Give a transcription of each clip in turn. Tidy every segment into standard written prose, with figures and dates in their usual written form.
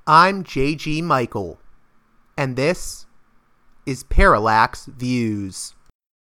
I'm J.G. Michael, and this is Parallax Views.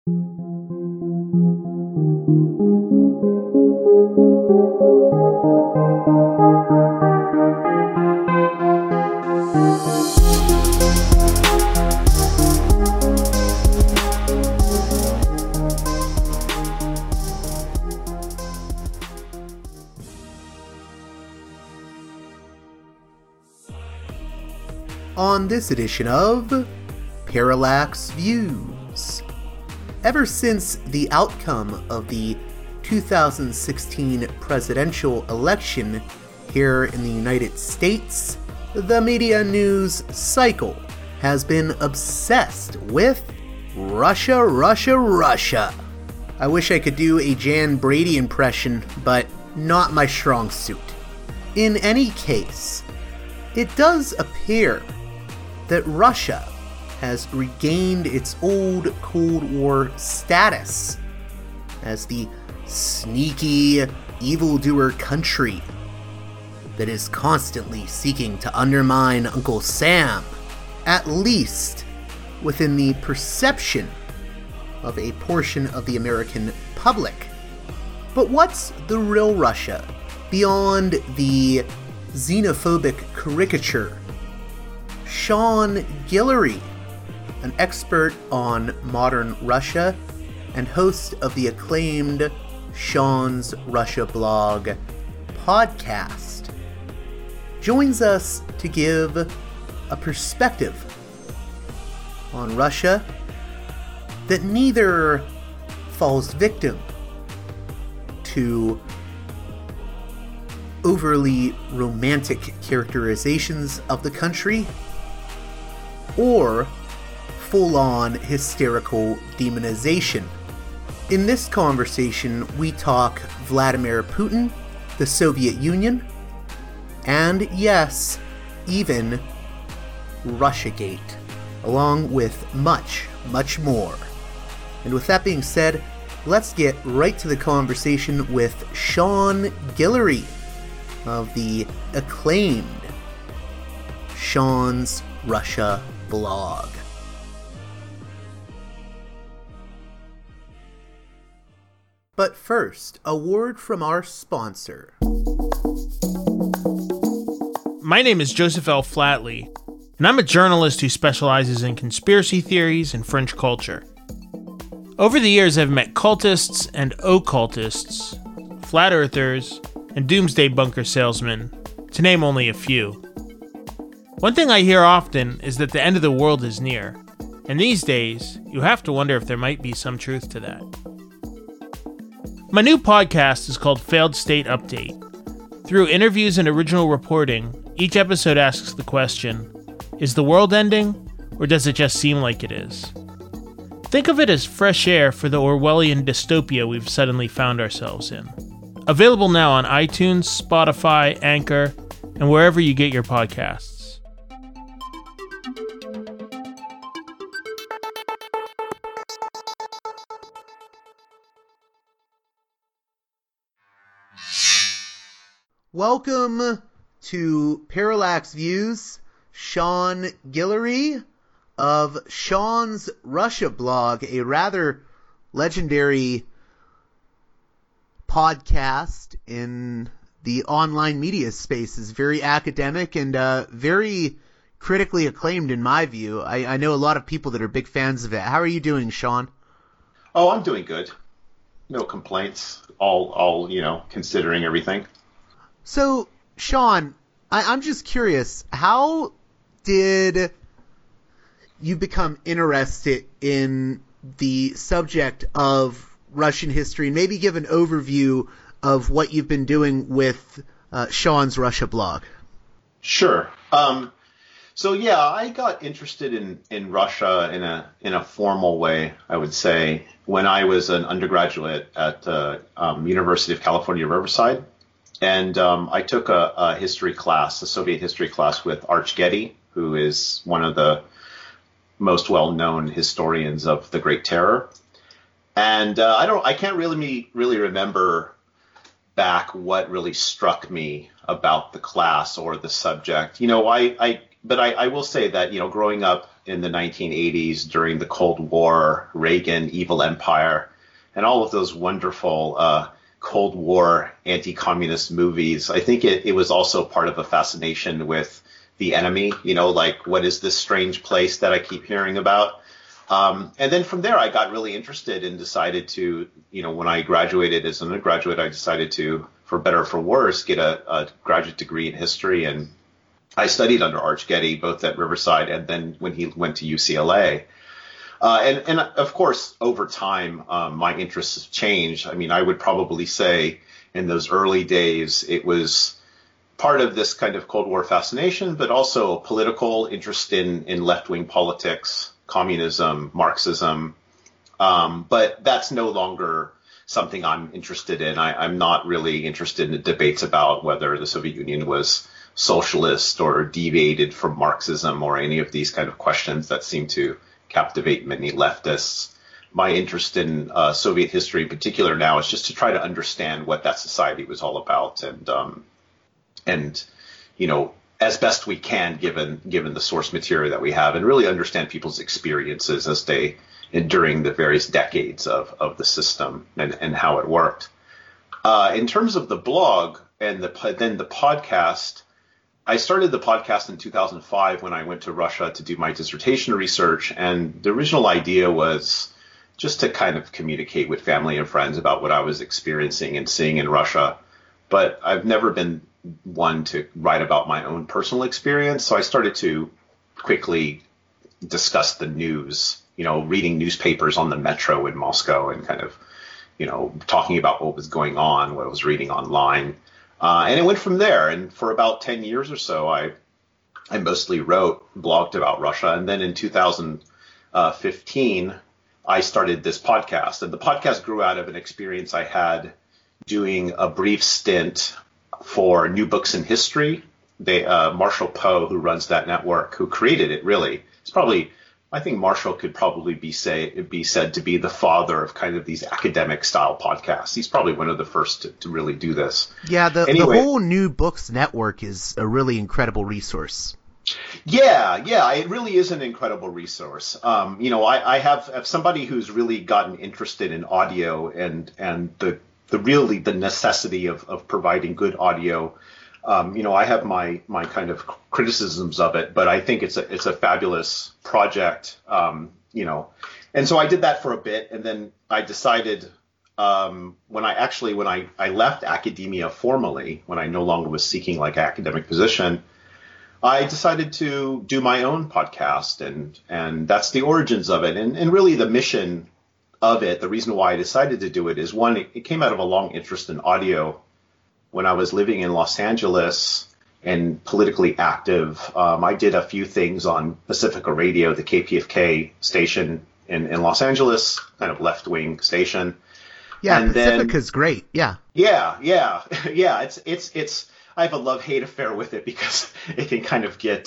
On this edition of Parallax Views, ever since the outcome of the 2016 presidential election here in the United States, the media news cycle has been obsessed with Russia, Russia, Russia. I wish I could do a Jan Brady impression, but not my strong suit. In any case, it does appear that Russia has regained its old Cold War status as the sneaky, evildoer country that is constantly seeking to undermine Uncle Sam, at least within the perception of a portion of the American public. But what's the real Russia beyond the xenophobic caricature? Sean Guillory, an expert on modern Russia and host of the acclaimed Sean's Russia blog podcast, joins us to give a perspective on Russia that neither falls victim to overly romantic characterizations of the country or full-on hysterical demonization. In this conversation, we talk Vladimir Putin, the Soviet Union, and yes, even Russiagate, along with much, much more. And with that being said, let's get right to the conversation with Sean Guillory of the acclaimed Sean's Russia blog. But first, a word from our sponsor. My name is Joseph L. Flatley, and I'm a journalist who specializes in conspiracy theories and French culture. Over the years, I've met cultists and occultists, flat earthers, and doomsday bunker salesmen, to name only a few. One thing I hear often is that the end of the world is near, and these days, you have to wonder if there might be some truth to that. My new podcast is called Failed State Update. Through interviews and original reporting, each episode asks the question, is the world ending, or does it just seem like it is? Think of it as fresh air for the Orwellian dystopia we've suddenly found ourselves in. Available now on iTunes, Spotify, Anchor, and wherever you get your podcasts. Welcome to Parallax Views, Sean Guillory of Sean's Russia blog, a rather legendary podcast in the online media space. Is very academic and very critically acclaimed in my view. I know a lot of people that are big fans of it. How are you doing, Sean? Oh, I'm doing good. No complaints. All considering everything. So, Sean, I'm just curious, how did you become interested in the subject of Russian history, and maybe give an overview of what you've been doing with Sean's Russia blog? Sure. So yeah, I got interested in Russia in a formal way, I would say, when I was an undergraduate at University of California, Riverside. And I took a history class, a Soviet history class with Arch Getty, who is one of the most well-known historians of the Great Terror. And I can't really remember back what really struck me about the class or the subject, but I will say that, growing up in the 1980s during the Cold War, Reagan, Evil Empire, and all of those wonderful Cold War anti-communist movies, I think it was also part of a fascination with the enemy, like, what is this strange place that I keep hearing about? And then from there, I got really interested and decided to, when I graduated as an undergraduate, I decided to, for better or for worse, get a graduate degree in history. And I studied under Arch Getty, both at Riverside and then when he went to UCLA. And of course, over time, my interests have changed. I mean, I would probably say in those early days, it was part of this kind of Cold War fascination, but also a political interest in left-wing politics, communism, Marxism. But that's no longer something I'm interested in. I'm not really interested in the debates about whether the Soviet Union was socialist or deviated from Marxism or any of these kind of questions that seem to captivate many leftists. My interest in Soviet history in particular now is just to try to understand what that society was all about and as best we can, given the source material that we have, and really understand people's experiences as they during the various decades of the system and how it worked. In terms of the blog and then the podcast, I started the podcast in 2005 when I went to Russia to do my dissertation research, and the original idea was just to kind of communicate with family and friends about what I was experiencing and seeing in Russia. But I've never been one to write about my own personal experience, so I started to quickly discuss the news, reading newspapers on the metro in Moscow and kind of, talking about what was going on, what I was reading online. And it went from there. And for about 10 years or so, I mostly blogged about Russia. And then in 2015, I started this podcast. And the podcast grew out of an experience I had doing a brief stint for New Books in History. Marshall Poe, who runs that network, who created it, really, I think Marshall could probably be said to be the father of kind of these academic style podcasts. He's probably one of the first to really do this. Yeah, the whole New Books network is a really incredible resource. Yeah, it really is an incredible resource. I have somebody who's really gotten interested in audio and the necessity of providing good audio. I have my kind of criticisms of it, but I think it's a fabulous project. And so I did that for a bit, and then I decided when I left academia formally, when I no longer was seeking like academic position, I decided to do my own podcast, and that's the origins of it, and really the mission of it. The reason why I decided to do it is, one, it came out of a long interest in audio. When I was living in Los Angeles and politically active, I did a few things on Pacifica Radio, the KPFK station in Los Angeles, kind of left-wing station. Yeah, and Pacifica's great. Yeah. Yeah. It's. I have a love-hate affair with it because it can kind of get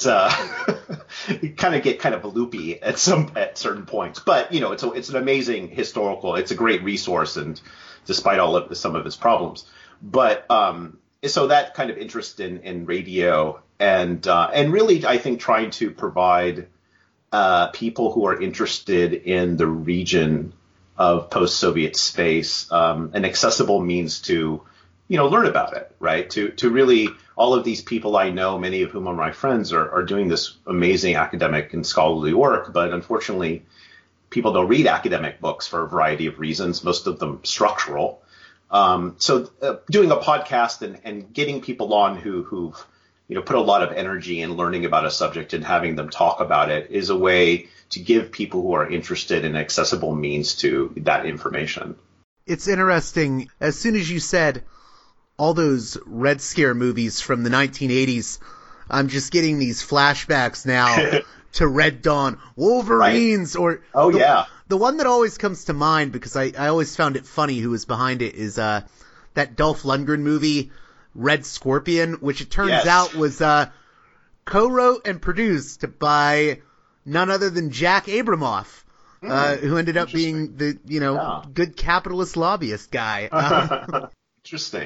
kind of loopy at certain points. But it's an amazing historical. It's a great resource, and despite some of its problems. But so that kind of interest in radio and really, I think, trying to provide people who are interested in the region of post-Soviet space an accessible means to learn about it, right? To really, all of these people I know, many of whom are my friends, are doing this amazing academic and scholarly work, but unfortunately, people don't read academic books for a variety of reasons, most of them structural. So doing a podcast and getting people on who've put a lot of energy in learning about a subject and having them talk about it is a way to give people who are interested an accessible means to that information. It's interesting. As soon as you said all those Red Scare movies from the 1980s, I'm just getting these flashbacks now to Red Dawn, Wolverines, right. The one that always comes to mind, because I always found it funny who was behind it, is that Dolph Lundgren movie, Red Scorpion, which it turns out was co-wrote and produced by none other than Jack Abramoff, who ended up being the good capitalist lobbyist guy. Interesting.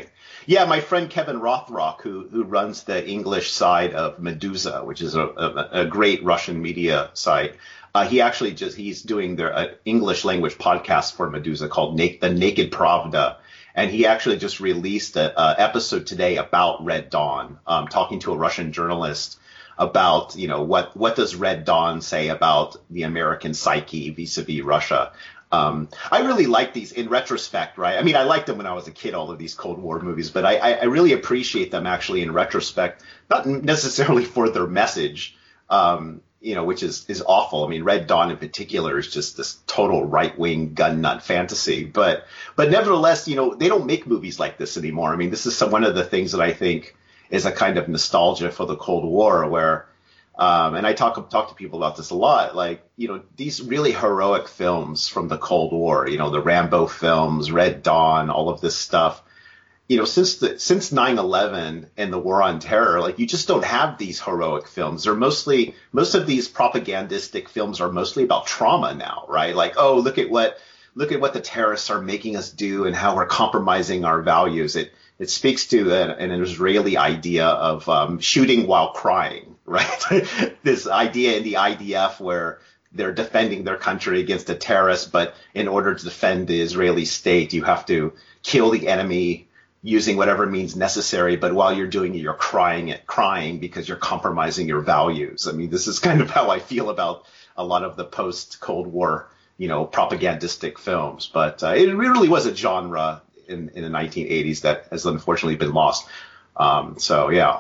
Yeah, my friend Kevin Rothrock, who runs the English side of Meduza, which is a great Russian media site. He's doing their English language podcast for Meduza called The Naked Pravda. And he actually just released an episode today about Red Dawn, talking to a Russian journalist about, what does Red Dawn say about the American psyche vis-a-vis Russia. I really like these in retrospect, right? I mean, I liked them when I was a kid, all of these Cold War movies, but I really appreciate them actually in retrospect, not necessarily for their message, which is awful. I mean, Red Dawn in particular is just this total right-wing gun nut fantasy. But nevertheless, they don't make movies like this anymore. I mean, this is one of the things that I think is a kind of nostalgia for the Cold War where, and I talk to people about this a lot, like, these really heroic films from the Cold War, the Rambo films, Red Dawn, all of this stuff. Since 9/11 and the War on Terror, like, you just don't have these heroic films. Most of these propagandistic films are mostly about trauma now, right? Like, oh, look at what the terrorists are making us do and how we're compromising our values. It speaks to an Israeli idea of shooting while crying, right? This idea in the IDF where they're defending their country against a terrorist, but in order to defend the Israeli state, you have to kill the enemy using whatever means necessary, but while you're doing it, you're crying because you're compromising your values. I mean, this is kind of how I feel about a lot of the post-Cold War, propagandistic films. But it really was a genre in the 1980s that has unfortunately been lost. Yeah.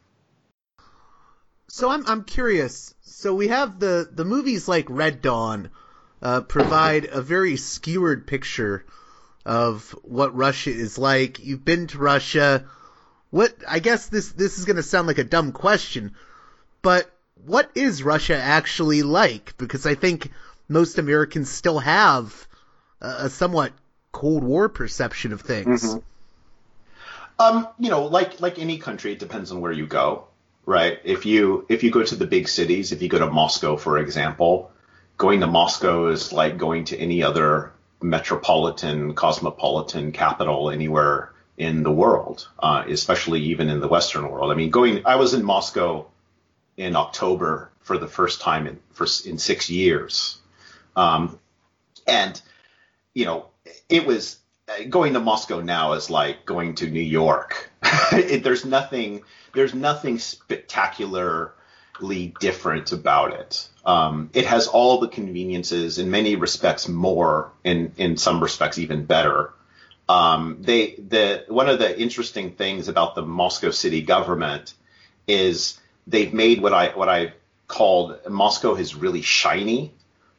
So I'm curious. So we have the movies like Red Dawn provide a very skewered picture of what Russia is like. You've been to Russia. I guess this is going to sound like a dumb question, but what is Russia actually like? Because I think most Americans still have a somewhat Cold War perception of things. Mm-hmm. Like any country, it depends on where you go, right? If you go to the big cities, if you go to Moscow, for example, going to Moscow is like going to any other cosmopolitan capital anywhere in the world, especially even in the Western world. I mean, I was in Moscow in October for the first time in 6 years. It was going to Moscow now is like going to New York. There's nothing spectacularly different about it. It has all the conveniences, in many respects more, in some respects even better. One of the interesting things about the Moscow city government is they've made what I called Moscow is really shiny.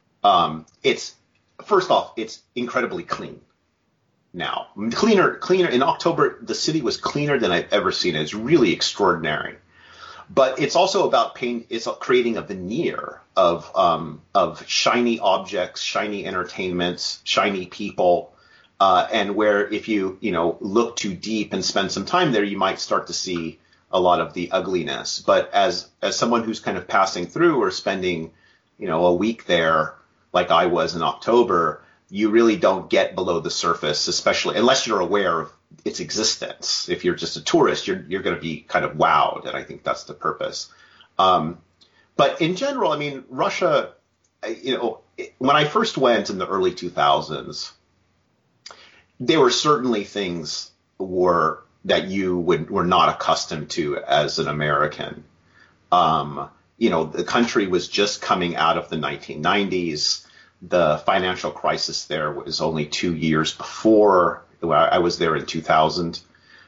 First off, it's incredibly clean now. Cleaner. In October, the city was cleaner than I've ever seen it. It's really extraordinary. But it's also about it's creating a veneer of shiny objects, shiny entertainments, shiny people, and where if you look too deep and spend some time there, you might start to see a lot of the ugliness. But as someone who's kind of passing through or spending a week there, like I was in October, you really don't get below the surface, especially unless you're aware of its existence. If you're just a tourist, you're going to be kind of wowed, and I think that's the purpose. But in general, I mean, Russia, when I first went in the early 2000s, there were certainly things that you were not accustomed to as an American. The country was just coming out of the 1990s. The financial crisis there was only 2 years before. I was there in 2000.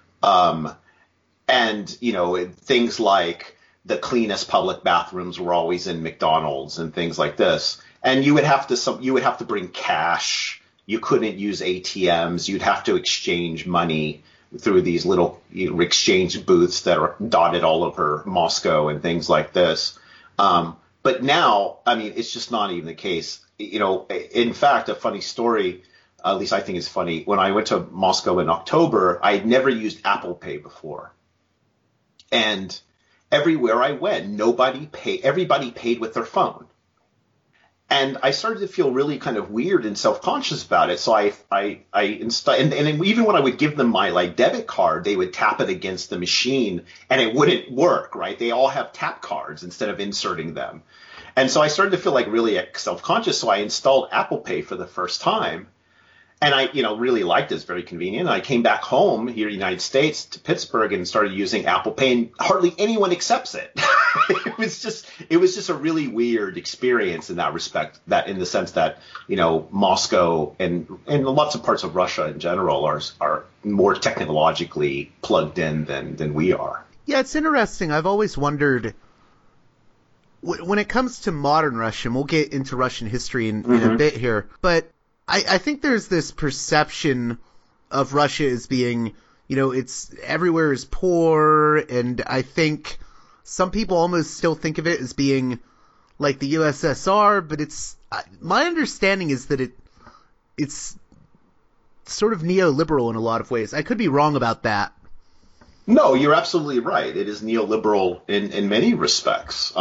Things like the cleanest public bathrooms were always in McDonald's and things like this. And you would have to bring cash. You couldn't use ATMs. You'd have to exchange money through these little exchange booths that are dotted all over Moscow and things like this. But now, I mean, it's just not even the case. In fact, a funny story, at least I think it's funny. When I went to Moscow in October, I had never used Apple Pay before. And everywhere I went, everybody paid with their phone. And I started to feel really kind of weird and self-conscious about it. So I installed, and even when I would give them my like debit card, they would tap it against the machine and it wouldn't work, right? They all have tap cards instead of inserting them. And so I started to feel like really self-conscious. So I installed Apple Pay for the first time. And I, really liked it. It's very convenient. I came back home here in the United States to Pittsburgh and started using Apple Pay, and hardly anyone accepts it. It was just a really weird experience in that respect, that in the sense that, Moscow and lots of parts of Russia in general are more technologically plugged in than we are. Yeah, it's interesting. I've always wondered, when it comes to modern Russia, and we'll get into Russian history in a bit here, but I think there's this perception of Russia as being, it's everywhere is poor, and I think some people almost still think of it as being like the USSR, but my understanding is that it's sort of neoliberal in a lot of ways. I could be wrong about that. No, you're absolutely right. It is neoliberal in many respects.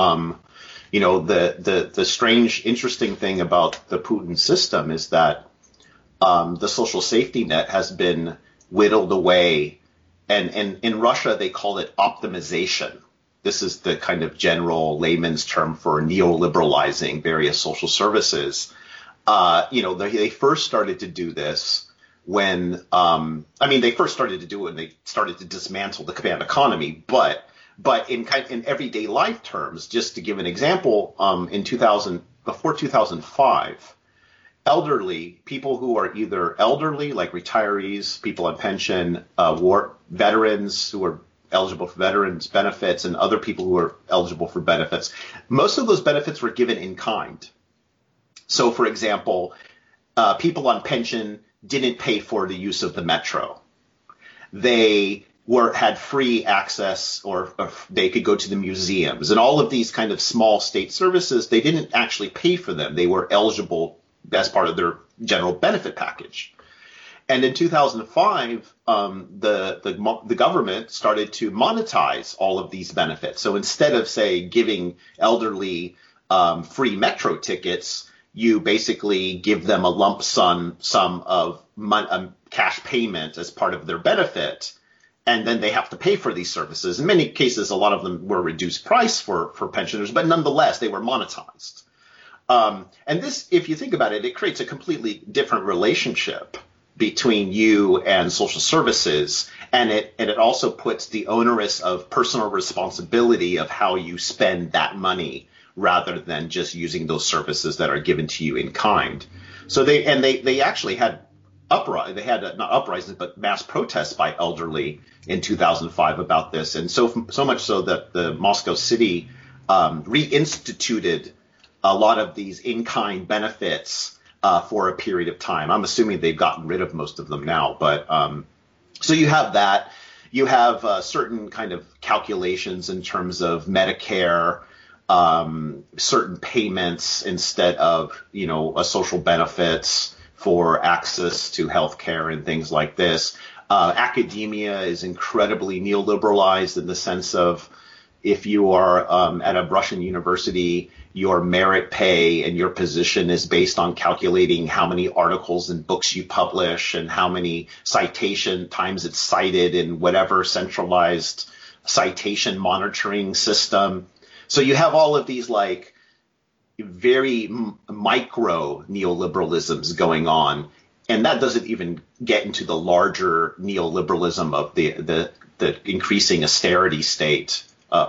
The strange, interesting thing about the Putin system is that the social safety net has been whittled away, and in Russia they call it optimization. This is the kind of general layman's term for neoliberalizing various social services. They first started to do this when, they first started to do it when they started to dismantle the command economy, but in everyday life terms, just to give an example, before 2005, elderly people who are either elderly, like retirees, people on pension, war veterans who are eligible for veterans benefits, and other people who are eligible for benefits, most of those benefits were given in kind. So, for example, people on pension didn't pay for the use of the metro. They had free access, or they could go to the museums, and all of these kind of small state services, they didn't actually pay for them. They were eligible as part of their general benefit package. And in 2005, the government started to monetize all of these benefits. So instead of, say, giving elderly free metro tickets, you basically give them a lump sum of cash payment as part of their benefit, and then they have to pay for these services. In many cases, a lot of them were reduced price for pensioners, but nonetheless, they were monetized. And this, if you think about it, it creates a completely different relationship between you and social services, and it also puts the onerous of personal responsibility of how you spend that money rather than just using those services that are given to you in kind. So they actually had not uprisings, but mass protests by elderly in 2005 about this, and so much so that the Moscow city reinstituted a lot of these in-kind benefits for a period of time. I'm assuming they've gotten rid of most of them now, but so you have that. You have certain kind of calculations in terms of Medicare, certain payments instead of a social benefits for access to healthcare and things like this. Academia is incredibly neoliberalized in the sense of, if you are at a Russian university, your merit pay and your position is based on calculating how many articles and books you publish and how many citation times it's cited in whatever centralized citation monitoring system. So you have all of these like very micro neoliberalisms going on, and that doesn't even get into the larger neoliberalism of the increasing austerity state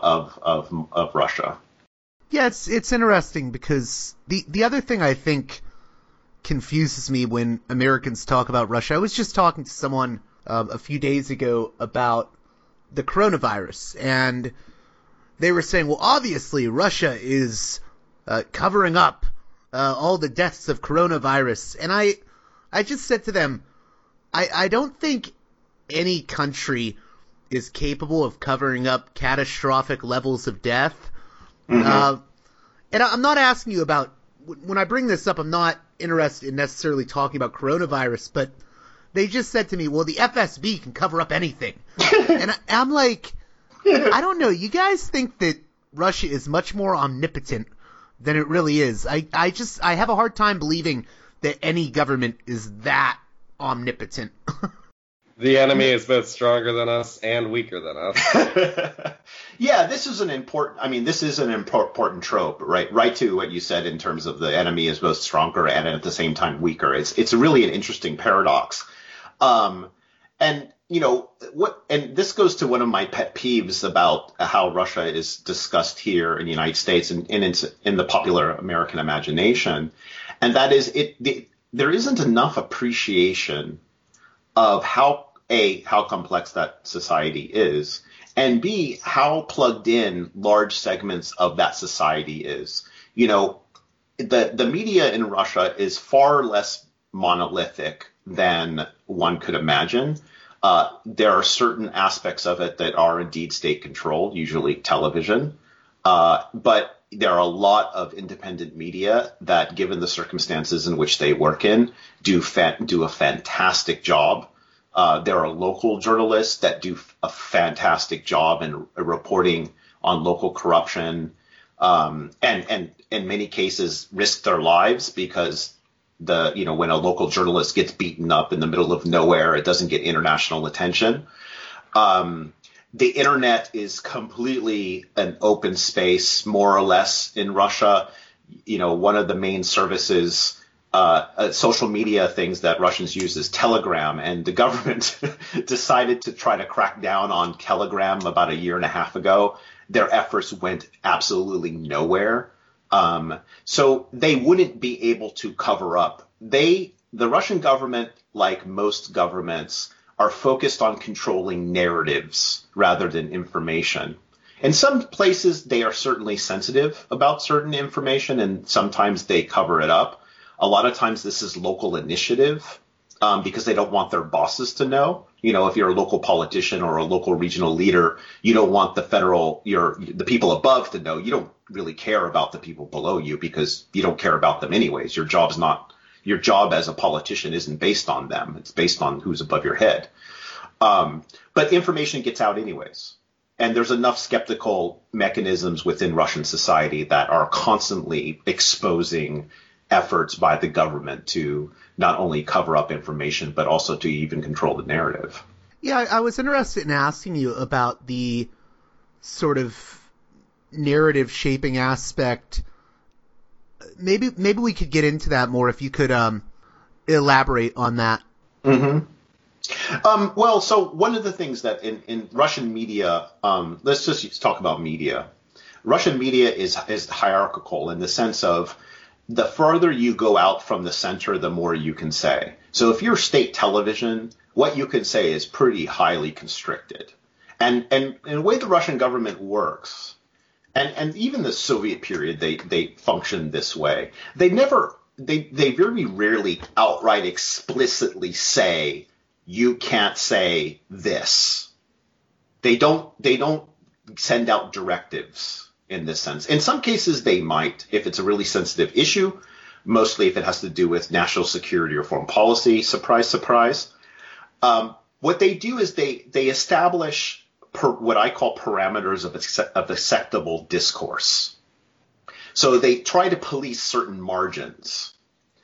of Russia. Yeah, it's interesting because the other thing I think confuses me when Americans talk about Russia. I was just talking to someone a few days ago about the coronavirus, and they were saying, well, obviously Russia is covering up all the deaths of coronavirus. And I just said to them, I don't think any country is capable of covering up catastrophic levels of death. Mm-hmm. And I'm not asking you about, when I bring this up, I'm not interested in necessarily talking about coronavirus, but they just said to me, well, the FSB can cover up anything. And I'm like, I don't know. You guys think that Russia is much more omnipotent than it really is. I have a hard time believing that any government is that omnipotent. The enemy is both stronger than us and weaker than us. Yeah, this is an important trope, right? Right to what you said in terms of the enemy is both stronger and at the same time weaker. It's really an interesting paradox. And this goes to one of my pet peeves about how Russia is discussed here in the United States and in the popular American imagination. And that is there isn't enough appreciation of how complex that society is, and B, how plugged in large segments of that society is. The media in Russia is far less monolithic than one could imagine. There are certain aspects of it that are indeed state controlled, usually television. But there are a lot of independent media that, given the circumstances in which they work in, do a fantastic job. There are local journalists that do a fantastic job in reporting on local corruption, and in many cases risk their lives because when a local journalist gets beaten up in the middle of nowhere, it doesn't get international attention. The internet is completely an open space, more or less, in Russia. One of the main services, social media things that Russians use is Telegram, and the government decided to try to crack down on Telegram about a year and a half ago. Their efforts went absolutely nowhere. So they wouldn't be able to cover up. The Russian government, like most governments, are focused on controlling narratives rather than information. In some places, they are certainly sensitive about certain information, and sometimes they cover it up. A lot of times this is local initiative because they don't want their bosses to know. If you're a local politician or a local regional leader, you don't want the people above to know. You don't really care about the people below you because you don't care about them anyways. Your job as a politician isn't based on them. It's based on who's above your head. But information gets out anyways. And there's enough skeptical mechanisms within Russian society that are constantly exposing efforts by the government to not only cover up information, but also to even control the narrative. Yeah, I was interested in asking you about the sort of narrative shaping aspect. Maybe we could get into that more if you could elaborate on that. Mm-hmm. Well, so one of the things that in Russian media, let's just talk about media. Russian media is hierarchical in the sense of the further you go out from the center, the more you can say. So if you're state television, what you can say is pretty highly constricted. And in the way the Russian government works, and even the Soviet period, they functioned this way. They very rarely outright explicitly say, you can't say this. They don't send out directives in this sense. In some cases, they might, if it's a really sensitive issue, mostly if it has to do with national security or foreign policy. Surprise, surprise. What they do is they establish what I call parameters of acceptable discourse. So they try to police certain margins.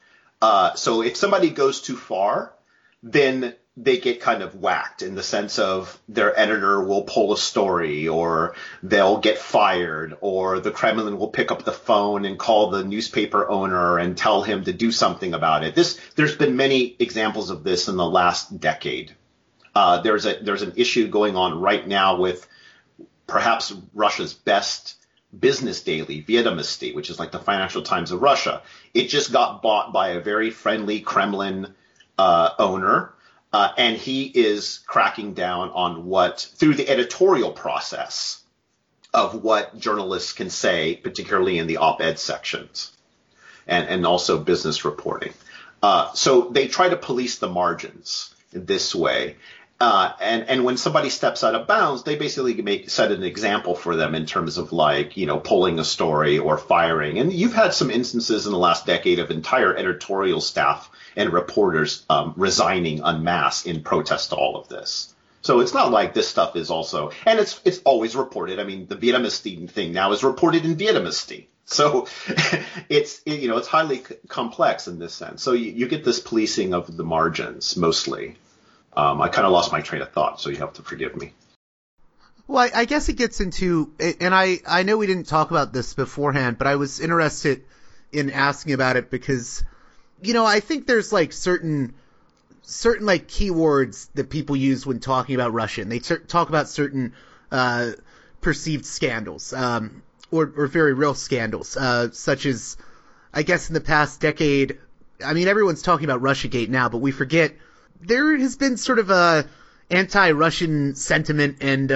So if somebody goes too far, then they get kind of whacked in the sense of their editor will pull a story, or they'll get fired, or the Kremlin will pick up the phone and call the newspaper owner and tell him to do something about it. There's been many examples of this in the last decade. There's an issue going on right now with perhaps Russia's best business daily, Vedomosti, which is like the Financial Times of Russia. It just got bought by a very friendly Kremlin owner. And he is cracking down on through the editorial process of what journalists can say, particularly in the op-ed sections and also business reporting. So they try to police the margins this way. And when somebody steps out of bounds, they basically set an example for them in terms of pulling a story or firing. And you've had some instances in the last decade of entire editorial staff and reporters resigning en masse in protest to all of this. So it's not like this stuff is also, and it's always reported. I mean, the Vietnamese thing now is reported in Vietnamese. So it's highly complex in this sense. So you get this policing of the margins mostly. I kind of lost my train of thought, so you have to forgive me. Well, I guess it gets into, and I know we didn't talk about this beforehand, but I was interested in asking about it because, I think there's like certain like keywords that people use when talking about Russia, and they talk about certain perceived scandals, or very real scandals, such as, I guess in the past decade, I mean, everyone's talking about Russiagate now, but we forget there has been sort of a anti-Russian sentiment and,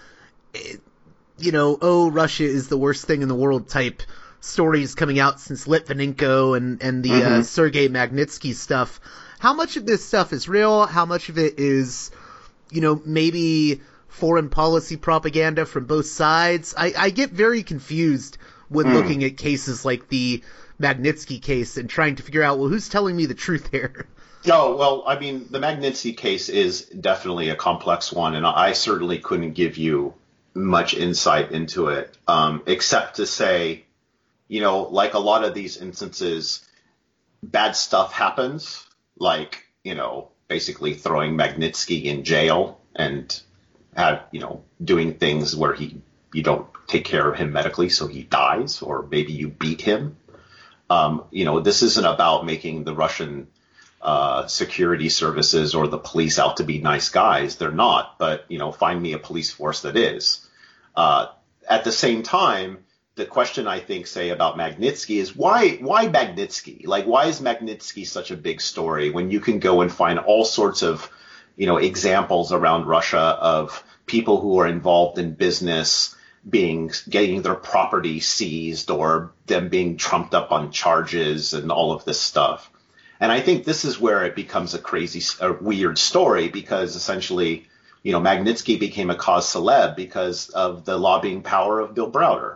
Russia is the worst thing in the world type stories coming out since Litvinenko and the Sergei Magnitsky stuff. How much of this stuff is real? How much of it is, maybe foreign policy propaganda from both sides? I get very confused when looking at cases like the Magnitsky case and trying to figure out, well, who's telling me the truth here? Oh, well, I mean, the Magnitsky case is definitely a complex one, and I certainly couldn't give you much insight into it, except to say, like a lot of these instances, bad stuff happens, like, basically throwing Magnitsky in jail and doing things where you don't take care of him medically, so he dies, or maybe you beat him. This isn't about making the Russian security services or the police out to be nice guys. They're not, but, find me a police force that is. At the same time, the question I think, say, about Magnitsky is why Magnitsky? Like, why is Magnitsky such a big story when you can go and find all sorts of, examples around Russia of people who are involved in business getting their property seized or them being trumped up on charges and all of this stuff. And I think this is where it becomes a weird story because essentially, Magnitsky became a cause célèbre because of the lobbying power of Bill Browder.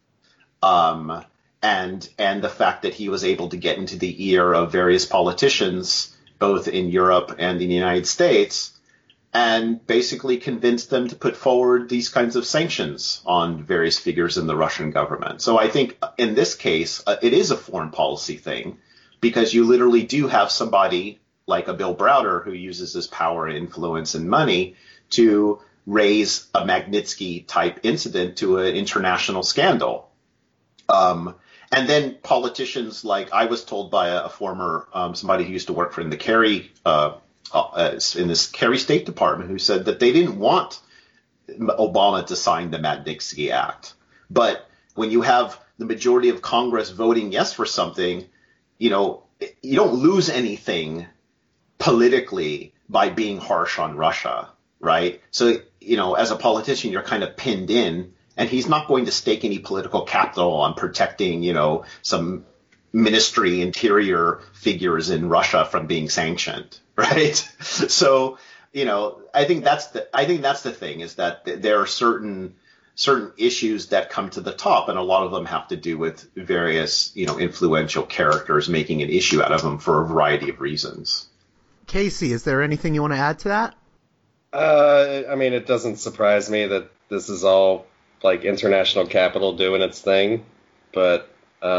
And the fact that he was able to get into the ear of various politicians, both in Europe and in the United States, and basically convinced them to put forward these kinds of sanctions on various figures in the Russian government. So I think in this case, it is a foreign policy thing because you literally do have somebody like a Bill Browder who uses his power, influence, and money to raise a Magnitsky-type incident to an international scandal. And then politicians, like I was told by a former somebody who used to work for in the Kerry in this Kerry State Department, who said that they didn't want Obama to sign the Magnitsky Act. But when you have the majority of Congress voting yes for something, you don't lose anything politically by being harsh on Russia, right? So, as a politician, you're kind of pinned in. And he's not going to stake any political capital on protecting, some ministry interior figures in Russia from being sanctioned, right? So, I think that's the thing is that there are certain issues that come to the top, and a lot of them have to do with various, influential characters making an issue out of them for a variety of reasons. Casey, is there anything you want to add to that? I mean, it doesn't surprise me that this is all like international capital doing its thing, but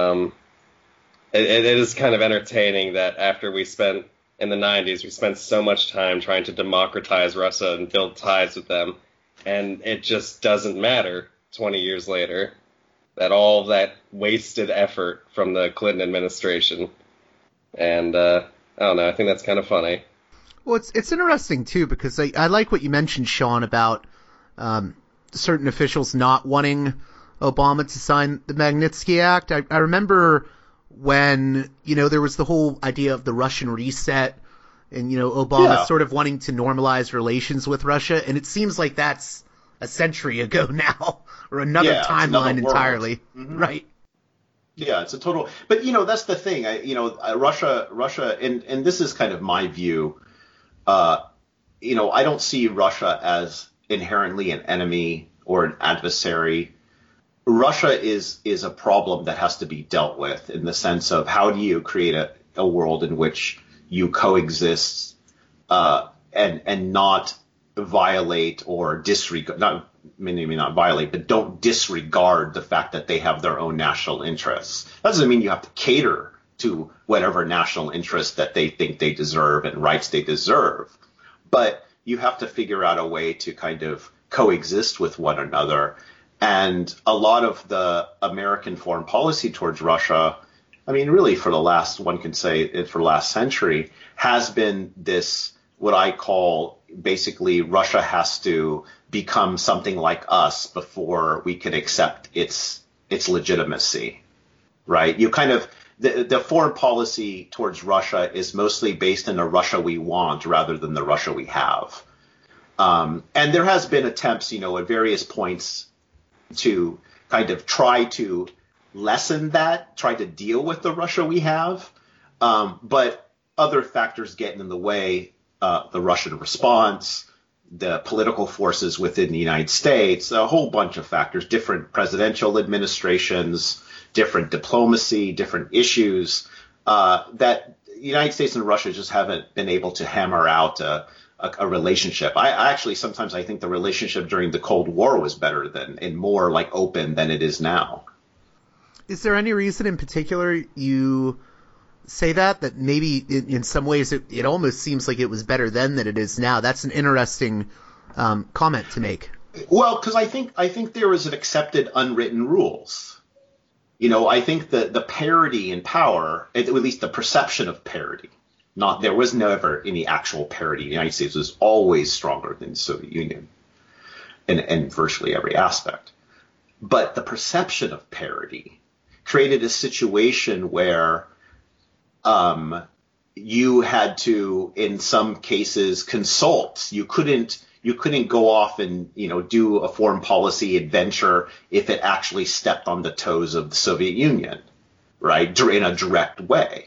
it is kind of entertaining that after we spent in the 90s, we spent so much time trying to democratize Russia and build ties with them, and it just doesn't matter 20 years later that all that wasted effort from the Clinton administration. And I don't know, I think that's kind of funny. Well, it's interesting too because I like what you mentioned, Sean, about certain officials not wanting Obama to sign the Magnitsky Act. I remember when, there was the whole idea of the Russian reset and, Obama sort of wanting to normalize relations with Russia. And it seems like that's a century ago now or another timeline entirely. Mm-hmm. Right. Yeah, it's a total. But, that's the thing. Russia, and this is kind of my view. I don't see Russia as inherently an enemy or an adversary. Russia is a problem that has to be dealt with in the sense of how do you create a world in which you coexist and not violate or disregard, not maybe not violate, but don't disregard the fact that they have their own national interests. That doesn't mean you have to cater to whatever national interest that they think they deserve and rights they deserve. But you have to figure out a way to kind of coexist with one another. And a lot of the American foreign policy towards Russia, I mean, really for the last, one can say it for the last century, has been this, what I call basically Russia has to become something like us before we can accept its legitimacy, right? You kind of, the foreign policy towards Russia is mostly based in the Russia we want rather than the Russia we have. And there has been attempts, at various points to kind of try to lessen that, try to deal with the Russia we have. But other factors get in the way, the Russian response, the political forces within the United States, a whole bunch of factors, different presidential administrations, different diplomacy, different issues, that the United States and Russia just haven't been able to hammer out a relationship. I actually sometimes I think the relationship during the Cold War was better than and more like open than it is now. Is there any reason in particular you say that maybe in some ways it almost seems like it was better then than it is now? That's an interesting comment to make. Well, because I think there was an accepted unwritten rules. I think the parity in power, at least the perception of parity, there was never any actual parity. The United States was always stronger than the Soviet Union in virtually every aspect. But the perception of parity created a situation where you had to, in some cases, consult. You couldn't go off and do a foreign policy adventure if it actually stepped on the toes of the Soviet Union, right? In a direct way.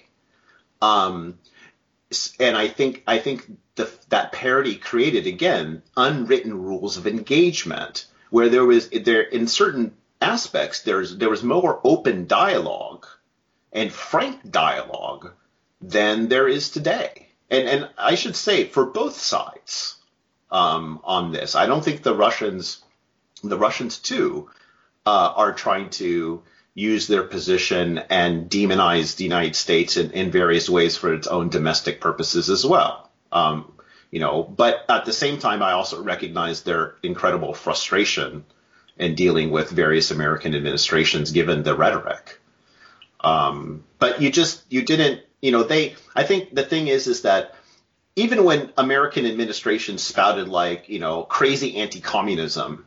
And I think that parity created, again, unwritten rules of engagement where there in certain aspects there was more open dialogue and frank dialogue than there is today. And I should say for both sides on this. I don't think the Russians too are trying to use their position and demonize the United States in various ways for its own domestic purposes as well. But at the same time, I also recognize their incredible frustration in dealing with various American administrations, given the rhetoric. But you didn't, I think the thing is that even when American administrations spouted crazy anti-communism,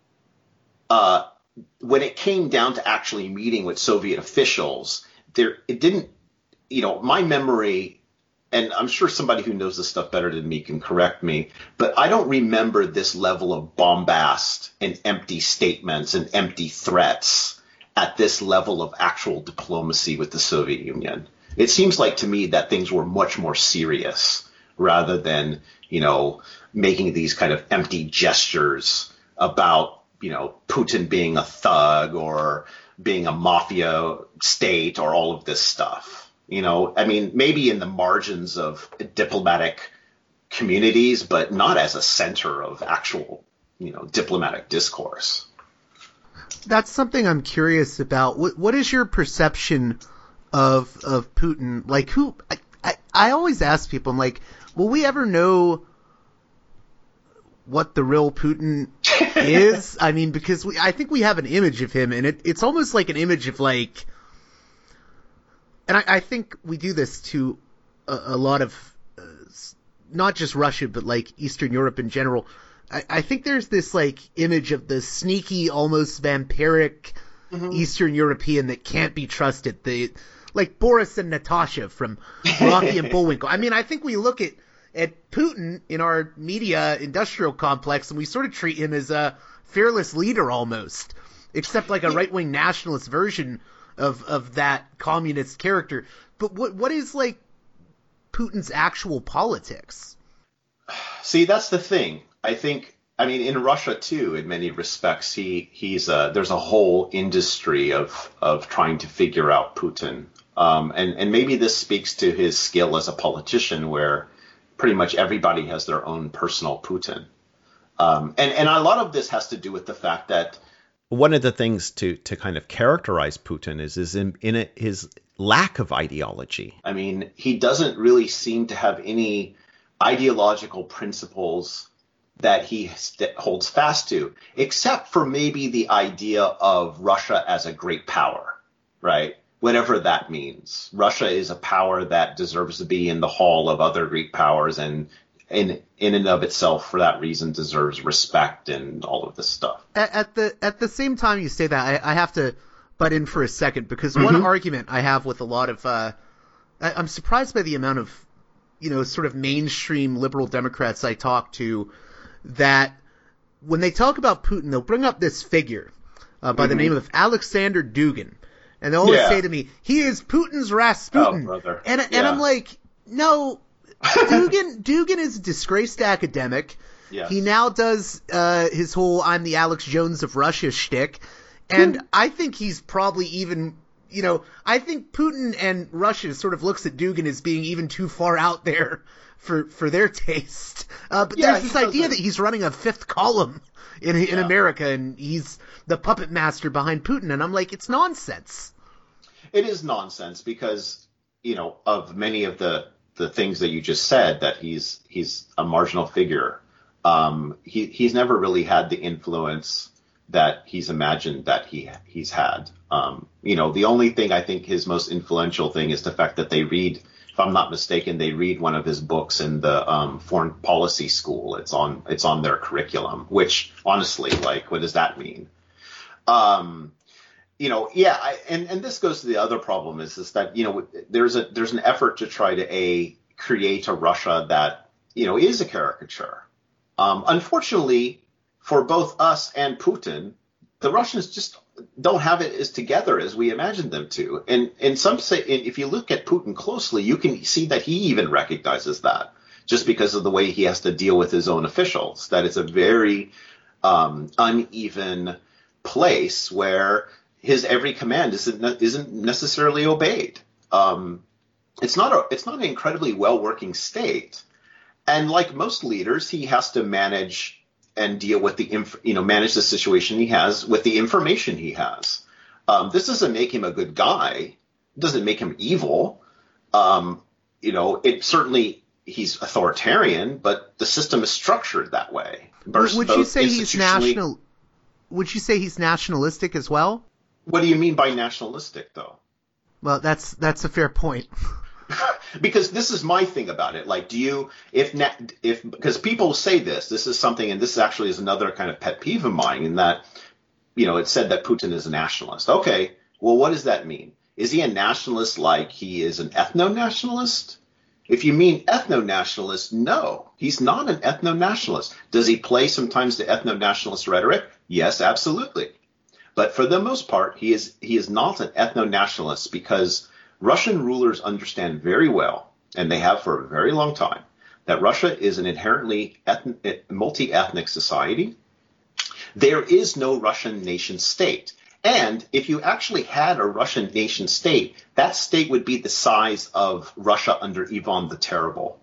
when it came down to actually meeting with Soviet officials, it didn't, my memory, and I'm sure somebody who knows this stuff better than me can correct me, but I don't remember this level of bombast and empty statements and empty threats at this level of actual diplomacy with the Soviet Union. It seems like to me that things were much more serious rather than, making these kind of empty gestures about Putin being a thug or being a mafia state or all of this stuff. Maybe in the margins of diplomatic communities, but not as a center of actual, diplomatic discourse. That's something I'm curious about. What is your perception of Putin? Like, I always ask people, I'm like, will we ever know what the real Putin is? I mean, because I think we have an image of him, and it's almost like an image of and I think we do this to a lot of, not just Russia, but Eastern Europe in general. I think there's this image of the sneaky, almost vampiric Eastern European that can't be trusted. Like Boris and Natasha from Rocky and Bullwinkle. I mean, I think we look at Putin in our media industrial complex, and we sort of treat him as a fearless leader almost, except like a right-wing nationalist version of that communist character. But what is Putin's actual politics? See, that's the thing. I think, in Russia too, in many respects, there's a whole industry of trying to figure out Putin. And maybe this speaks to his skill as a politician, where pretty much everybody has their own personal Putin. And a lot of this has to do with the fact that one of the things to kind of characterize Putin is his lack of ideology. I mean, he doesn't really seem to have any ideological principles that he holds fast to, except for maybe the idea of Russia as a great power, right? Whatever that means. Russia is a power that deserves to be in the hall of other Greek powers, and in and of itself, for that reason, deserves respect and all of this stuff. At the same time you say that, I have to butt in for a second, because one argument I have with a lot of I'm surprised by the amount of sort of mainstream liberal Democrats I talk to, that when they talk about Putin, they'll bring up this figure by the name of Alexander Dugin, and they'll always say to me, he is Putin's Rasputin. Oh, brother. And I'm like, no. Dugin is a disgraced academic. Yes. He now does his whole "I'm the Alex Jones of Russia" shtick, and I think he's probably even, I think Putin and Russia sort of looks at Dugin as being even too far out there for their taste. But there's this idea that he's running a fifth column in America, and he's the puppet master behind Putin, and I'm like, it's nonsense. It is nonsense because of many of the things that you just said, that he's a marginal figure. He's never really had the influence that he's imagined that he's had. The only thing I think his most influential thing is the fact that they read, if I'm not mistaken, they read one of his books in the foreign policy school. It's on their curriculum, which honestly, like, what does that mean? And this goes to the other problem is that, there's an effort to try to create a Russia that, is a caricature. Unfortunately, for both us and Putin, the Russians just don't have it as together as we imagined them to. And some say, if you look at Putin closely, you can see that he even recognizes that, just because of the way he has to deal with his own officials, that it's a very uneven place where his every command isn't necessarily obeyed. It's not an incredibly well working state, and like most leaders, he has to manage and deal with manage the situation he has with the information he has. This doesn't make him a good guy. It doesn't make him evil. It certainly, he's authoritarian, but the system is structured that way. Would you say he's national? Would you say he's nationalistic as well? What do you mean by nationalistic, though? Well, that's a fair point. Because this is my thing about it. Like, because people say this is something, and this actually is another kind of pet peeve of mine, in that, it's said that Putin is a nationalist. Okay, well, what does that mean? Is he a nationalist like he is an ethno-nationalist? If you mean ethno-nationalist, no, he's not an ethno-nationalist. Does he play sometimes the ethno-nationalist rhetoric? Yes, absolutely. But for the most part, he is not an ethno-nationalist, because Russian rulers understand very well, and they have for a very long time, that Russia is an inherently multi-ethnic society. There is no Russian nation state. And if you actually had a Russian nation state, that state would be the size of Russia under Ivan the Terrible.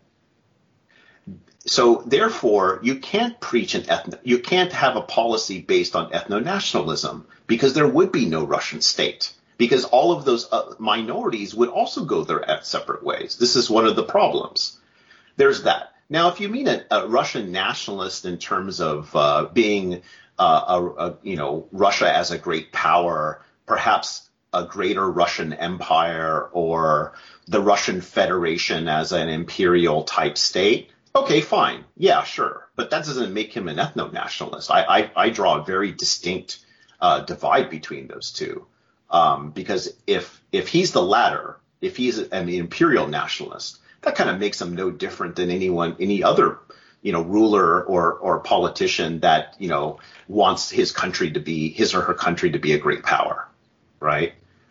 So therefore, you can't you can't have a policy based on ethno-nationalism, because there would be no Russian state, because all of those minorities would also go their separate ways. This is one of the problems. There's that. Now, if you mean a Russian nationalist in terms of being Russia as a great power, perhaps a greater Russian empire, or the Russian Federation as an imperial type state, okay, fine. Yeah, sure. But that doesn't make him an ethno-nationalist. I draw a very distinct divide between those two. Because if he's the latter, if he's an imperial nationalist, that kind of makes him no different than any other, ruler or politician that, wants his or her country to be a great power, right?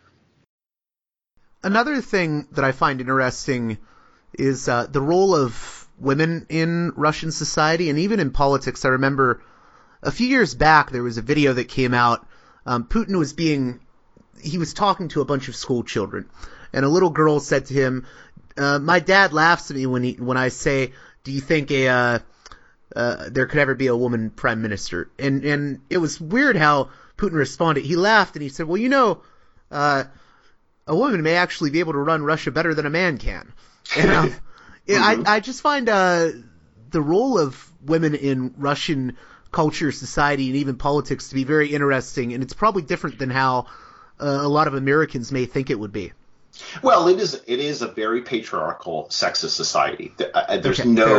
Another thing that I find interesting is the role of women in Russian society and even in politics. I remember a few years back there was a video that came out. Putin was talking to a bunch of school children, and a little girl said to him, "My dad laughs at me when I say, do you think a there could ever be a woman prime minister. And it was weird how Putin responded. He laughed and he said, well, a woman may actually be able to run Russia better than a man can. And I just find the role of women in Russian culture, society, and even politics to be very interesting, and it's probably different than how a lot of Americans may think it would be. Well, it is a very patriarchal, sexist society. There's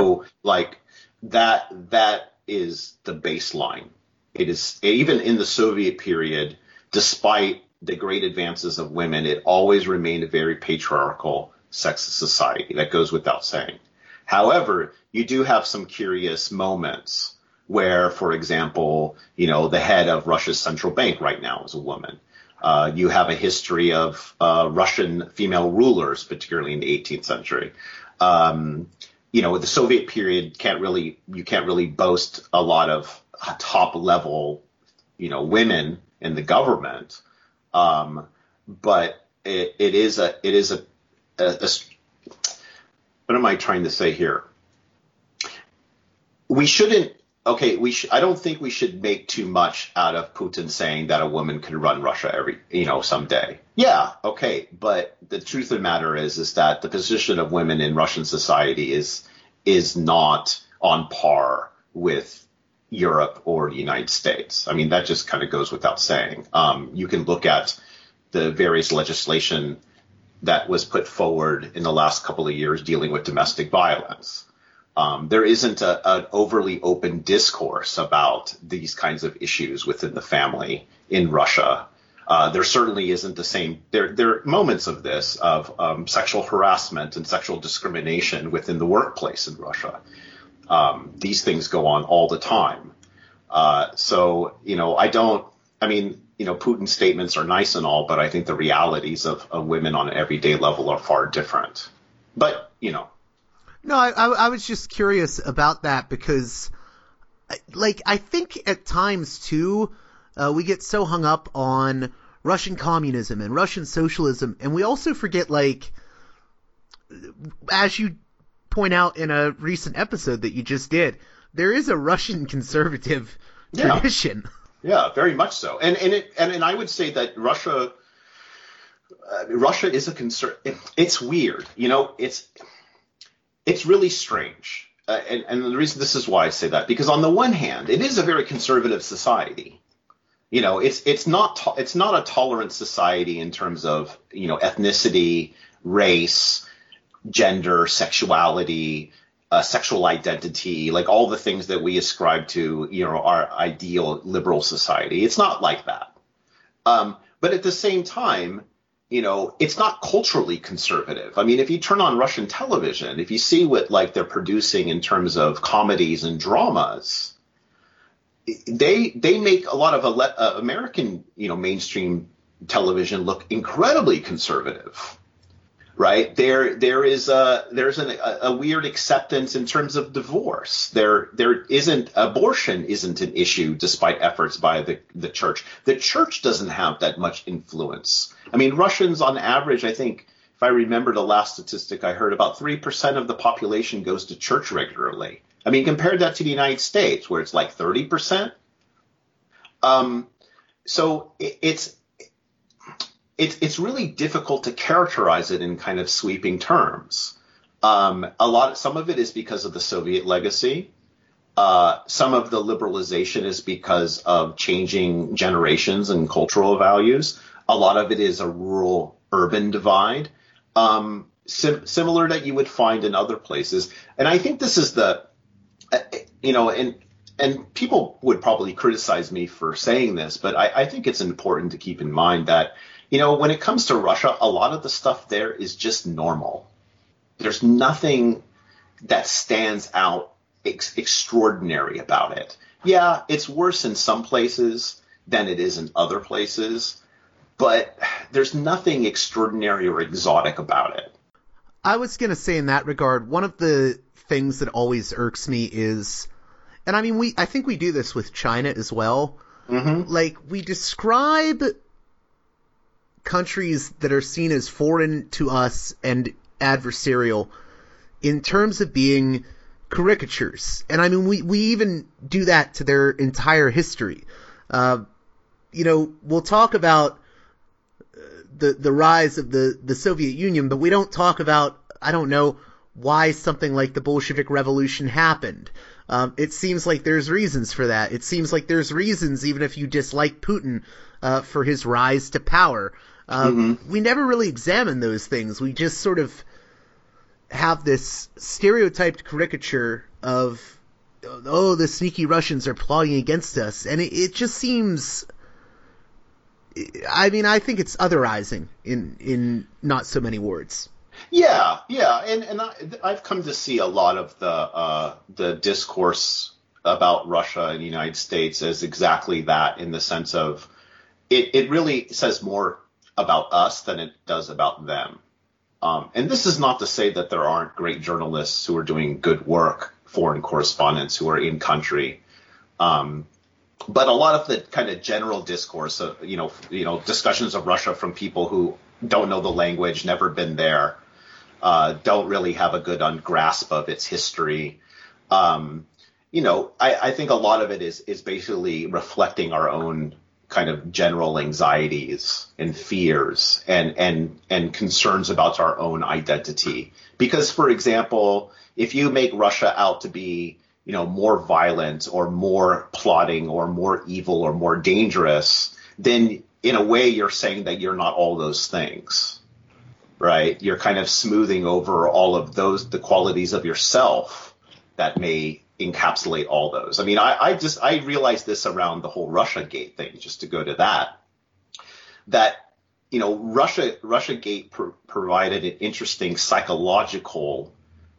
that is the baseline. It is, even in the Soviet period, despite the great advances of women, it always remained a very patriarchal, sexist society. That goes without saying. However, you do have some curious moments where, for example, the head of Russia's central bank right now is a woman. You have a history of Russian female rulers, particularly in the 18th century. The Soviet period you can't really boast a lot of top level, women in the government. But it is a what am I trying to say here? I don't think we should make too much out of Putin saying that a woman could run Russia someday. Yeah, okay, but the truth of the matter is that the position of women in Russian society is not on par with Europe or the United States. I mean, that just kind of goes without saying. You can look at the various legislation that was put forward in the last couple of years dealing with domestic violence. There isn't an overly open discourse about these kinds of issues within the family in Russia. There certainly isn't the same. There are moments of this, of sexual harassment and sexual discrimination within the workplace in Russia. These things go on all the time. Putin's statements are nice and all, but I think the realities of women on an everyday level are far different. But, No, I was just curious about that because, I think at times, too, we get so hung up on Russian communism and Russian socialism, and we also forget, as you point out in a recent episode that you just did, there is a Russian conservative tradition. Yeah, very much so. And I would say that Russia is it's weird. It's really strange. And the reason this is why I say that, because on the one hand, it is a very conservative society. It's not a tolerant society in terms of, ethnicity, race, gender, sexuality, sexual identity, like all the things that we ascribe to, our ideal liberal society. It's not like that. But at the same time, it's not culturally conservative. I mean, if you turn on Russian television, if you see what they're producing in terms of comedies and dramas, they make a lot of American, mainstream television look incredibly conservative. Right. There's a weird acceptance in terms of divorce. Abortion isn't an issue despite efforts by the church. The church doesn't have that much influence. I mean, Russians on average, I think, if I remember the last statistic I heard, about 3% of the population goes to church regularly. I mean, compare that to the United States, where it's like 30%. So it's really difficult to characterize it in kind of sweeping terms. Some of it is because of the Soviet legacy. Some of the liberalization is because of changing generations and cultural values. A lot of it is a rural-urban divide, similar that you would find in other places. And I think this is and people would probably criticize me for saying this, but I think it's important to keep in mind that, when it comes to Russia, a lot of the stuff there is just normal. There's nothing that stands out extraordinary about it. Yeah, it's worse in some places than it is in other places, but there's nothing extraordinary or exotic about it. I was going to say in that regard, one of the things that always irks me is, and I mean, I think we do this with China as well. Mm-hmm. We describe countries that are seen as foreign to us and adversarial in terms of being caricatures. And I mean, we even do that to their entire history. We'll talk about the rise of the Soviet Union, but we don't talk about, I don't know, why something like the Bolshevik Revolution happened. It seems like there's reasons for that. It seems like there's reasons, even if you dislike Putin, for his rise to power. We never really examine those things. We just sort of have this stereotyped caricature of, oh, the sneaky Russians are plotting against us. And it just seems, I mean, I think it's otherizing in not so many words. Yeah, and I've come to see a lot of the discourse about Russia and the United States as exactly that, in the sense of it really says more about us than it does about them. And this is not to say that there aren't great journalists who are doing good work, foreign correspondents who are in country. But a lot of the kind of general discourse of, discussions of Russia from people who don't know the language, never been there, don't really have a good grasp of its history. I think a lot of it is basically reflecting our own kind of general anxieties and fears and concerns about our own identity. Because, for example, if you make Russia out to be, more violent or more plotting or more evil or more dangerous, then in a way you're saying that you're not all those things, right? You're kind of smoothing over all of the qualities of yourself that may encapsulate all those. I mean, I realized this around the whole Russiagate thing, just to go to that Russiagate provided an interesting psychological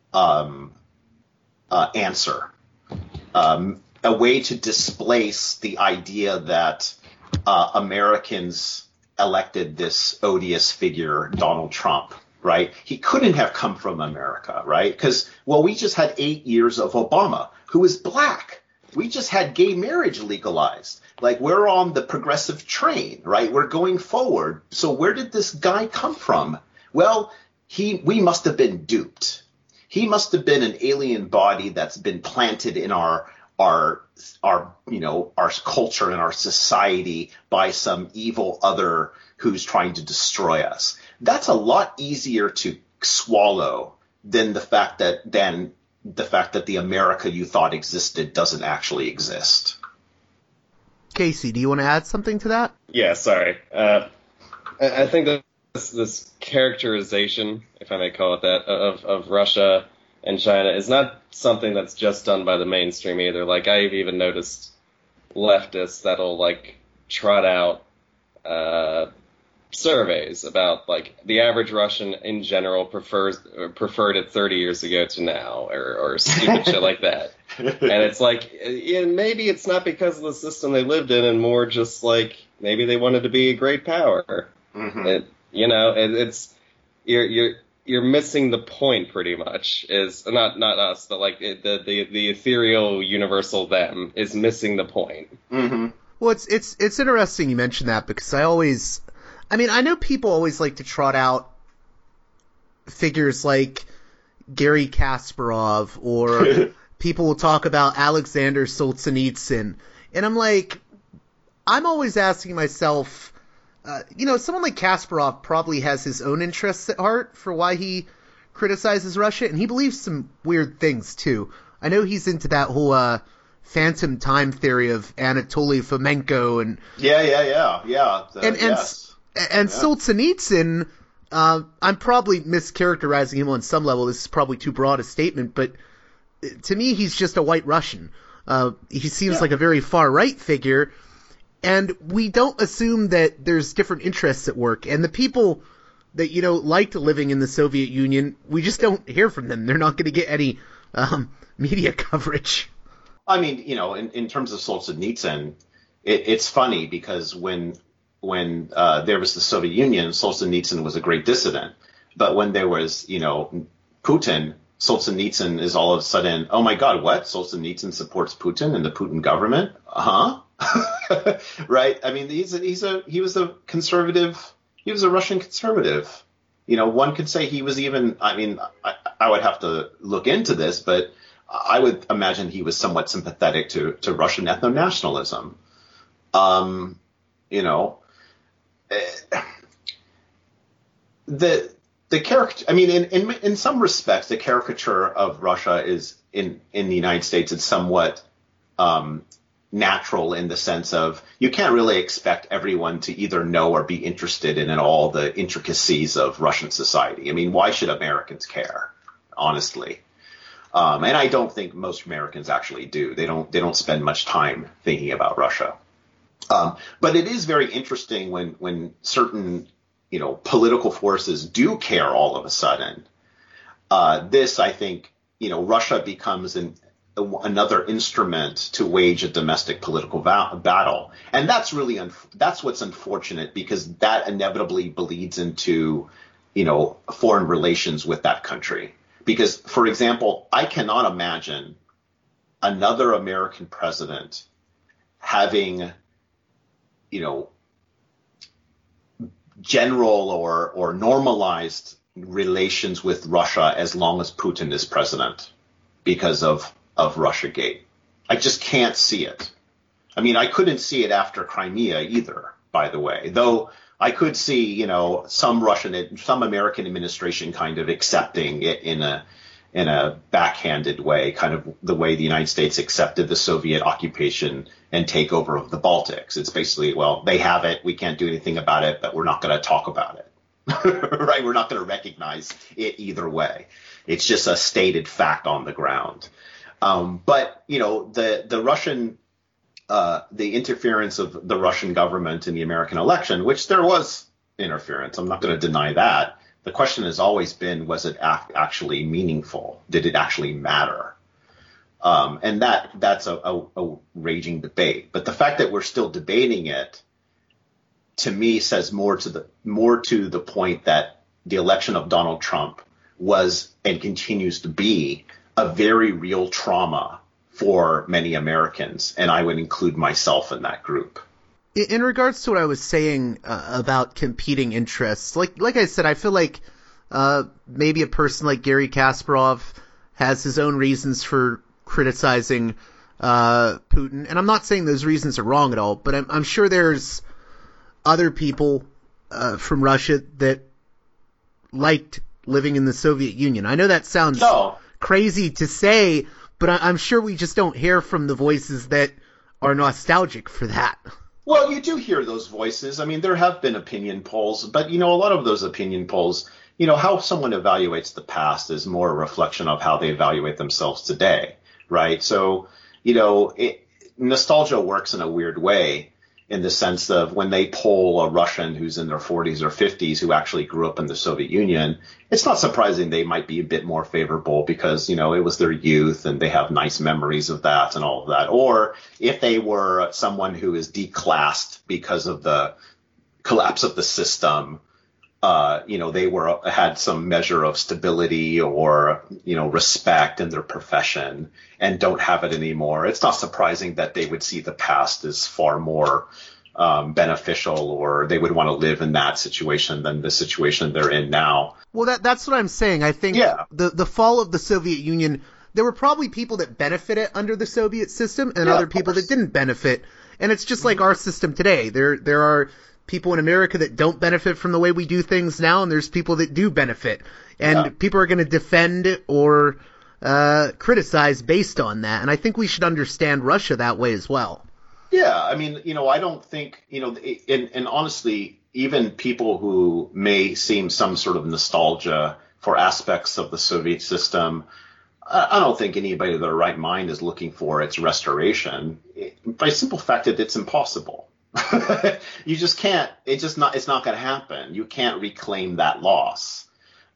answer, a way to displace the idea that Americans elected this odious figure, Donald Trump, right? He couldn't have come from America, right? Because, we just had 8 years of Obama, who is black. We just had gay marriage legalized. Like, we're on the progressive train, right? We're going forward. So where did this guy come from? Well, we must have been duped. He must have been an alien body that's been planted in our culture and our society by some evil other who's trying to destroy us. That's a lot easier to swallow than the fact that the America you thought existed doesn't actually exist. Casey, do you want to add something to that? Yeah, sorry. I think that this characterization, if I may call it that, of Russia and China is not something that's just done by the mainstream either. Like, I've even noticed leftists that'll, trot out surveys about, the average Russian in general preferred it 30 years ago to now, or stupid shit like that. And it's maybe it's not because of the system they lived in, and more just, maybe they wanted to be a great power. Mm-hmm. You're missing the point, pretty much. Is not us, but the ethereal universal them is missing the point. Mm-hmm. Well, it's interesting you mention that, because I know people always like to trot out figures like Gary Kasparov, or people will talk about Alexander Solzhenitsyn, and I'm always asking myself, someone like Kasparov probably has his own interests at heart for why he criticizes Russia, and he believes some weird things too. I know he's into that whole phantom time theory of Anatoly Fomenko and and Solzhenitsyn. I'm probably mischaracterizing him on some level. This is probably too broad a statement, but to me, he's just a white Russian. He seems like a very far right figure. And we don't assume that there's different interests at work. And the people that, liked living in the Soviet Union, we just don't hear from them. They're not going to get any media coverage. I mean, in terms of Solzhenitsyn, it's funny because when there was the Soviet Union, Solzhenitsyn was a great dissident. But when there was, Putin, Solzhenitsyn is all of a sudden, oh my God, what? Solzhenitsyn supports Putin and the Putin government? Uh-huh. Right? I mean, he was a conservative. He was a Russian conservative. One could say he was even. I mean, I would have to look into this, but I would imagine he was somewhat sympathetic to Russian ethno-nationalism. The character, I mean, in some respects, the caricature of Russia is in the United States, it's somewhat natural in the sense of you can't really expect everyone to either know or be interested in all the intricacies of Russian society. I mean, why should Americans care, honestly? And I don't think most Americans actually do. They don't spend much time thinking about Russia. But it is very interesting when certain, political forces do care all of a sudden. This, I think, Russia becomes another instrument to wage a domestic political battle. And that's really, that's what's unfortunate, because that inevitably bleeds into, foreign relations with that country. Because, for example, I cannot imagine another American president having, general or normalized relations with Russia as long as Putin is president because of Russiagate. I just can't see it. I mean, I couldn't see it after Crimea either, by the way, though I could see, some American administration kind of accepting it in a backhanded way, kind of the way the United States accepted the Soviet occupation and takeover of the Baltics. It's basically, well, they have it, we can't do anything about it, but we're not going to talk about it. Right? We're not going to recognize it either way. It's just a stated fact on the ground. But the Russian, the interference of the Russian government in the American election, which there was interference, I'm not going to deny that. The question has always been, was it actually meaningful? Did it actually matter? And that's a raging debate. But the fact that we're still debating it, to me, says more to the point that the election of Donald Trump was and continues to be a very real trauma for many Americans, and I would include myself in that group. In regards to what I was saying about competing interests, like I said, I feel like maybe a person like Garry Kasparov has his own reasons for criticizing Putin, and I'm not saying those reasons are wrong at all, but I'm sure there's other people from Russia that liked living in the Soviet Union. I know that sounds crazy to say, but I'm sure we just don't hear from the voices that are nostalgic for that. Well, you do hear those voices. I mean, there have been opinion polls, but, a lot of those opinion polls, how someone evaluates the past is more a reflection of how they evaluate themselves today, right? So, nostalgia works in a weird way, in the sense of when they poll a Russian who's in their 40s or 50s who actually grew up in the Soviet Union, it's not surprising they might be a bit more favorable because, it was their youth and they have nice memories of that and all of that. Or if they were someone who is declassed because of the collapse of the system, they had some measure of stability or, respect in their profession and don't have it anymore. It's not surprising that they would see the past as far more beneficial, or they would want to live in that situation than the situation they're in now. Well, that's what I'm saying. I think the fall of the Soviet Union, there were probably people that benefited under the Soviet system and other people that didn't benefit. And it's just like our system today. There are people in America that don't benefit from the way we do things now, and there's people that do benefit. And people are going to defend or criticize based on that. And I think we should understand Russia that way as well. Yeah, I mean, I don't think, and honestly, even people who may seem some sort of nostalgia for aspects of the Soviet system, I don't think anybody with their right mind is looking for its restoration. By simple fact that it's impossible. You just can't. It's not going to happen. You can't reclaim that loss.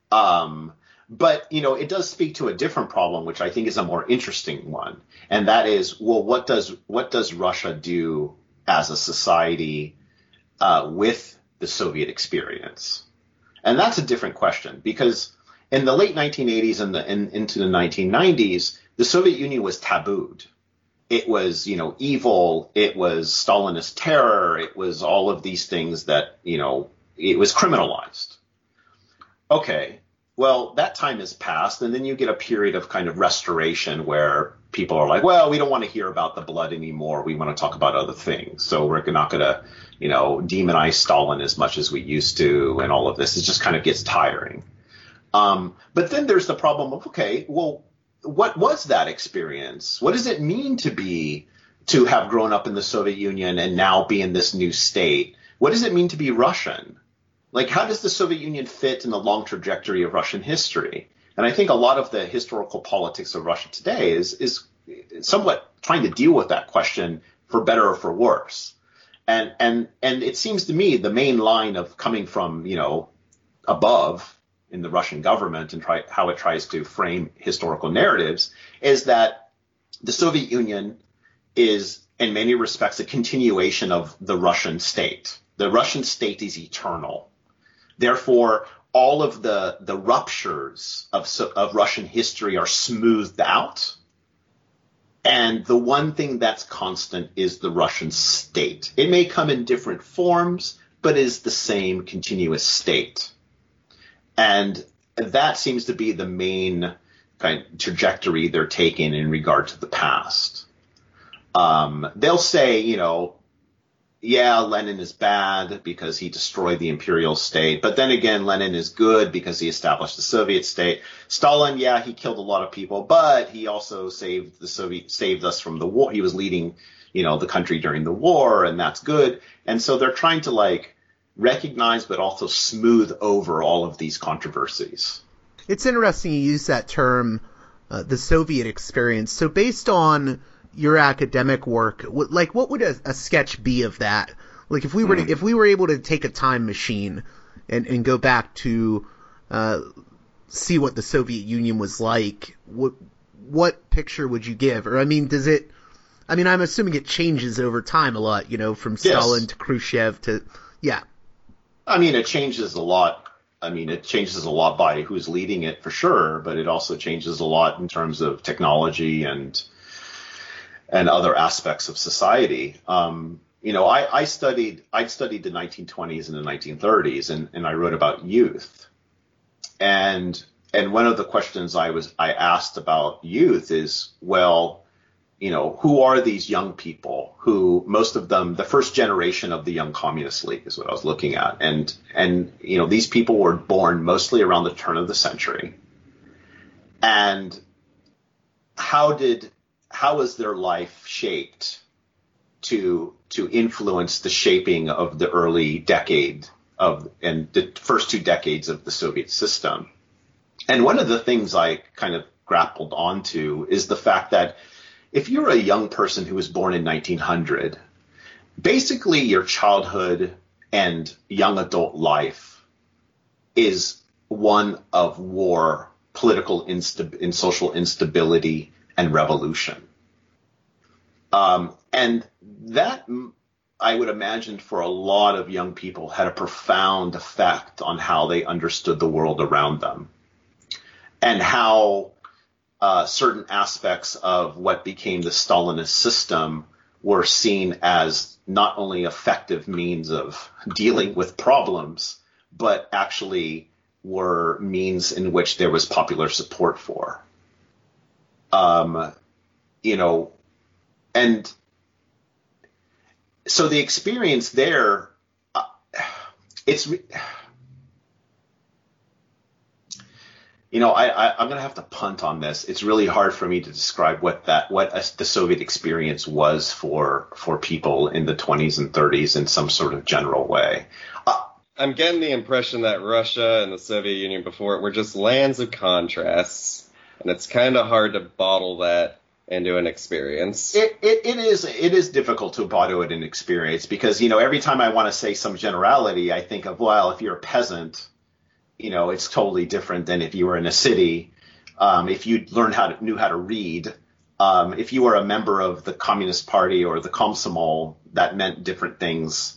But it does speak to a different problem, which I think is a more interesting one, and that is, well, what does Russia do as a society with the Soviet experience? And that's a different question, because in the late 1980s and into the 1990s, the Soviet Union was tabooed. It was, evil. It was Stalinist terror. It was all of these things that, it was criminalized. Okay. well, that time has passed, and then you get a period of kind of restoration where people are like, well, we don't want to hear about the blood anymore. We want to talk about other things. So we're not going to, demonize Stalin as much as we used to, and all of this. It just kind of gets tiring. But then there's the problem of, okay, well, what was that experience? What does it mean to have grown up in the Soviet Union and now be in this new state? What does it mean to be Russian? Like, how does the Soviet Union fit in the long trajectory of Russian history? And I think a lot of the historical politics of Russia today is somewhat trying to deal with that question, for better or for worse. And it seems to me the main line of coming from, above in the Russian government and how it tries to frame historical narratives is that the Soviet Union is, in many respects, a continuation of the Russian state. The Russian state is eternal. Therefore, all of the ruptures of Russian history are smoothed out. And the one thing that's constant is the Russian state. It may come in different forms, but is the same continuous state. And that seems to be the main kind of trajectory they're taking in regard to the past. They'll say, yeah, Lenin is bad because he destroyed the imperial state. But then again, Lenin is good because he established the Soviet state. Stalin, yeah, he killed a lot of people, but he also saved us from the war. He was leading, the country during the war, and that's good. And so they're trying to recognize but also smooth over all of these controversies. It's interesting you use that term, the Soviet experience. So based on your academic work, what would a sketch be of that? Like if we were able to take a time machine and go back to see what the Soviet Union was like, what picture would you give? Or I'm assuming it changes over time a lot, from Stalin to Khrushchev to it changes a lot. It changes a lot by who's leading it for sure, but it also changes a lot in terms of technology and other aspects of society. I studied the 1920s and the 1930s, and I wrote about youth. And one of the questions I asked about youth is, well, who are these young people who, most of them, the first generation of the Young Communist League is what I was looking at. And these people were born mostly around the turn of the century. And how is their life shaped to influence the shaping of the early decade and the first 2 decades of the Soviet system? And one of the things I kind of grappled onto is the fact that if you're a young person who was born in 1900, basically your childhood and young adult life is one of war, political and social instability, and revolution. And that, I would imagine, for a lot of young people had a profound effect on how they understood the world around them and how certain aspects of what became the Stalinist system were seen as not only effective means of dealing with problems, but actually were means in which there was popular support for. And so the experience there, I'm going to have to punt on this. It's really hard for me to describe what the Soviet experience was for people in the 20s and 30s in some sort of general way. I'm getting the impression that Russia and the Soviet Union before it were just lands of contrasts, and it's kind of hard to bottle that into an experience. It is difficult to bottle it in experience because, every time I want to say some generality, I think of, well, if you're a peasant, it's totally different than if you were in a city. If you knew how to read, if you were a member of the Communist Party or the Komsomol, that meant different things.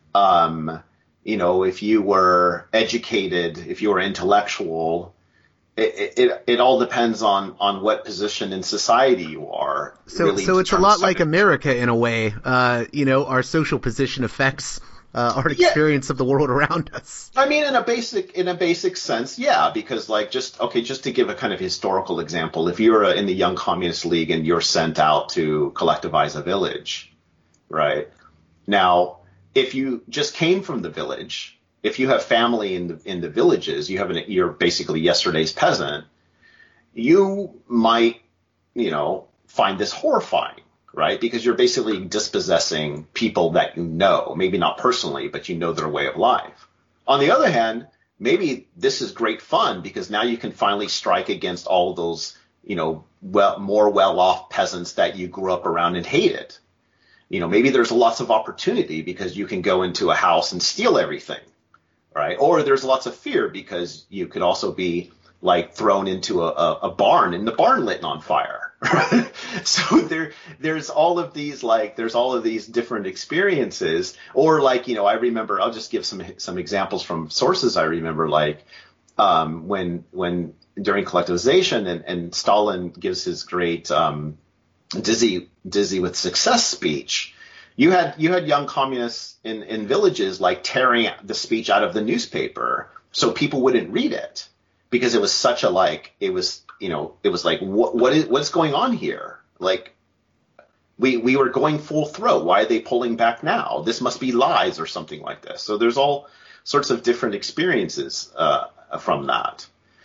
If you were educated, if you were intellectual, it all depends on what position in society you are. So it's a lot like America in a way. Our social position affects our experience of the world around us. I mean, in a basic sense, yeah, because like just to give a kind of historical example, if you're in the Young Communist League and you're sent out to collectivize a village, right? Now, if you just came from the village, if you have family in the villages, you're basically yesterday's peasant, you might, find this horrifying. Right? Because you're basically dispossessing people that you know, maybe not personally, but you know their way of life. On the other hand, maybe this is great fun because now you can finally strike against all those, more well-off peasants that you grew up around and hated. Maybe there's lots of opportunity because you can go into a house and steal everything, right? Or there's lots of fear because you could also be like thrown into a barn and the barn lit on fire. So there's all of these different experiences, or I remember, I'll just give some examples from sources. I remember when during collectivization and Stalin gives his great dizzy with success speech, you had young communists in villages tearing the speech out of the newspaper so people wouldn't read it because it was such it was what's going on here? We were going full throat. Why are they pulling back now? This must be lies or something like this. So there's all sorts of different experiences from that.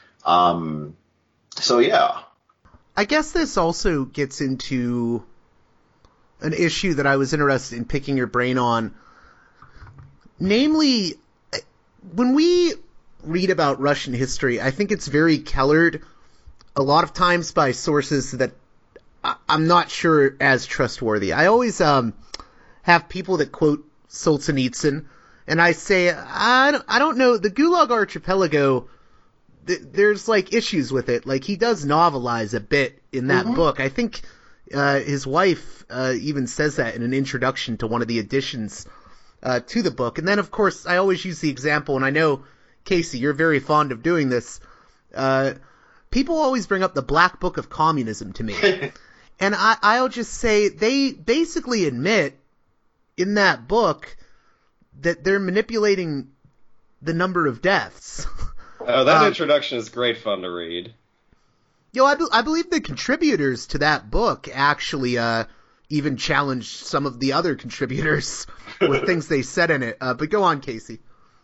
So yeah. I guess this also gets into an issue that I was interested in picking your brain on. Namely, when we read about Russian history, I think it's very colored a lot of times by sources that I'm not sure as trustworthy. I always have people that quote Solzhenitsyn, and I say, I don't know, the Gulag Archipelago, there's issues with it. He does novelize a bit in that book. I think his wife even says that in an introduction to one of the editions to the book. And then, of course, I always use the example, and I know, Casey, you're very fond of doing this. People always bring up the Black Book of Communism to me. And I'll just say they basically admit in that book that they're manipulating the number of deaths. Oh, that introduction is great fun to read. I believe the contributors to that book actually even challenged some of the other contributors with things they said in it. But go on, Casey.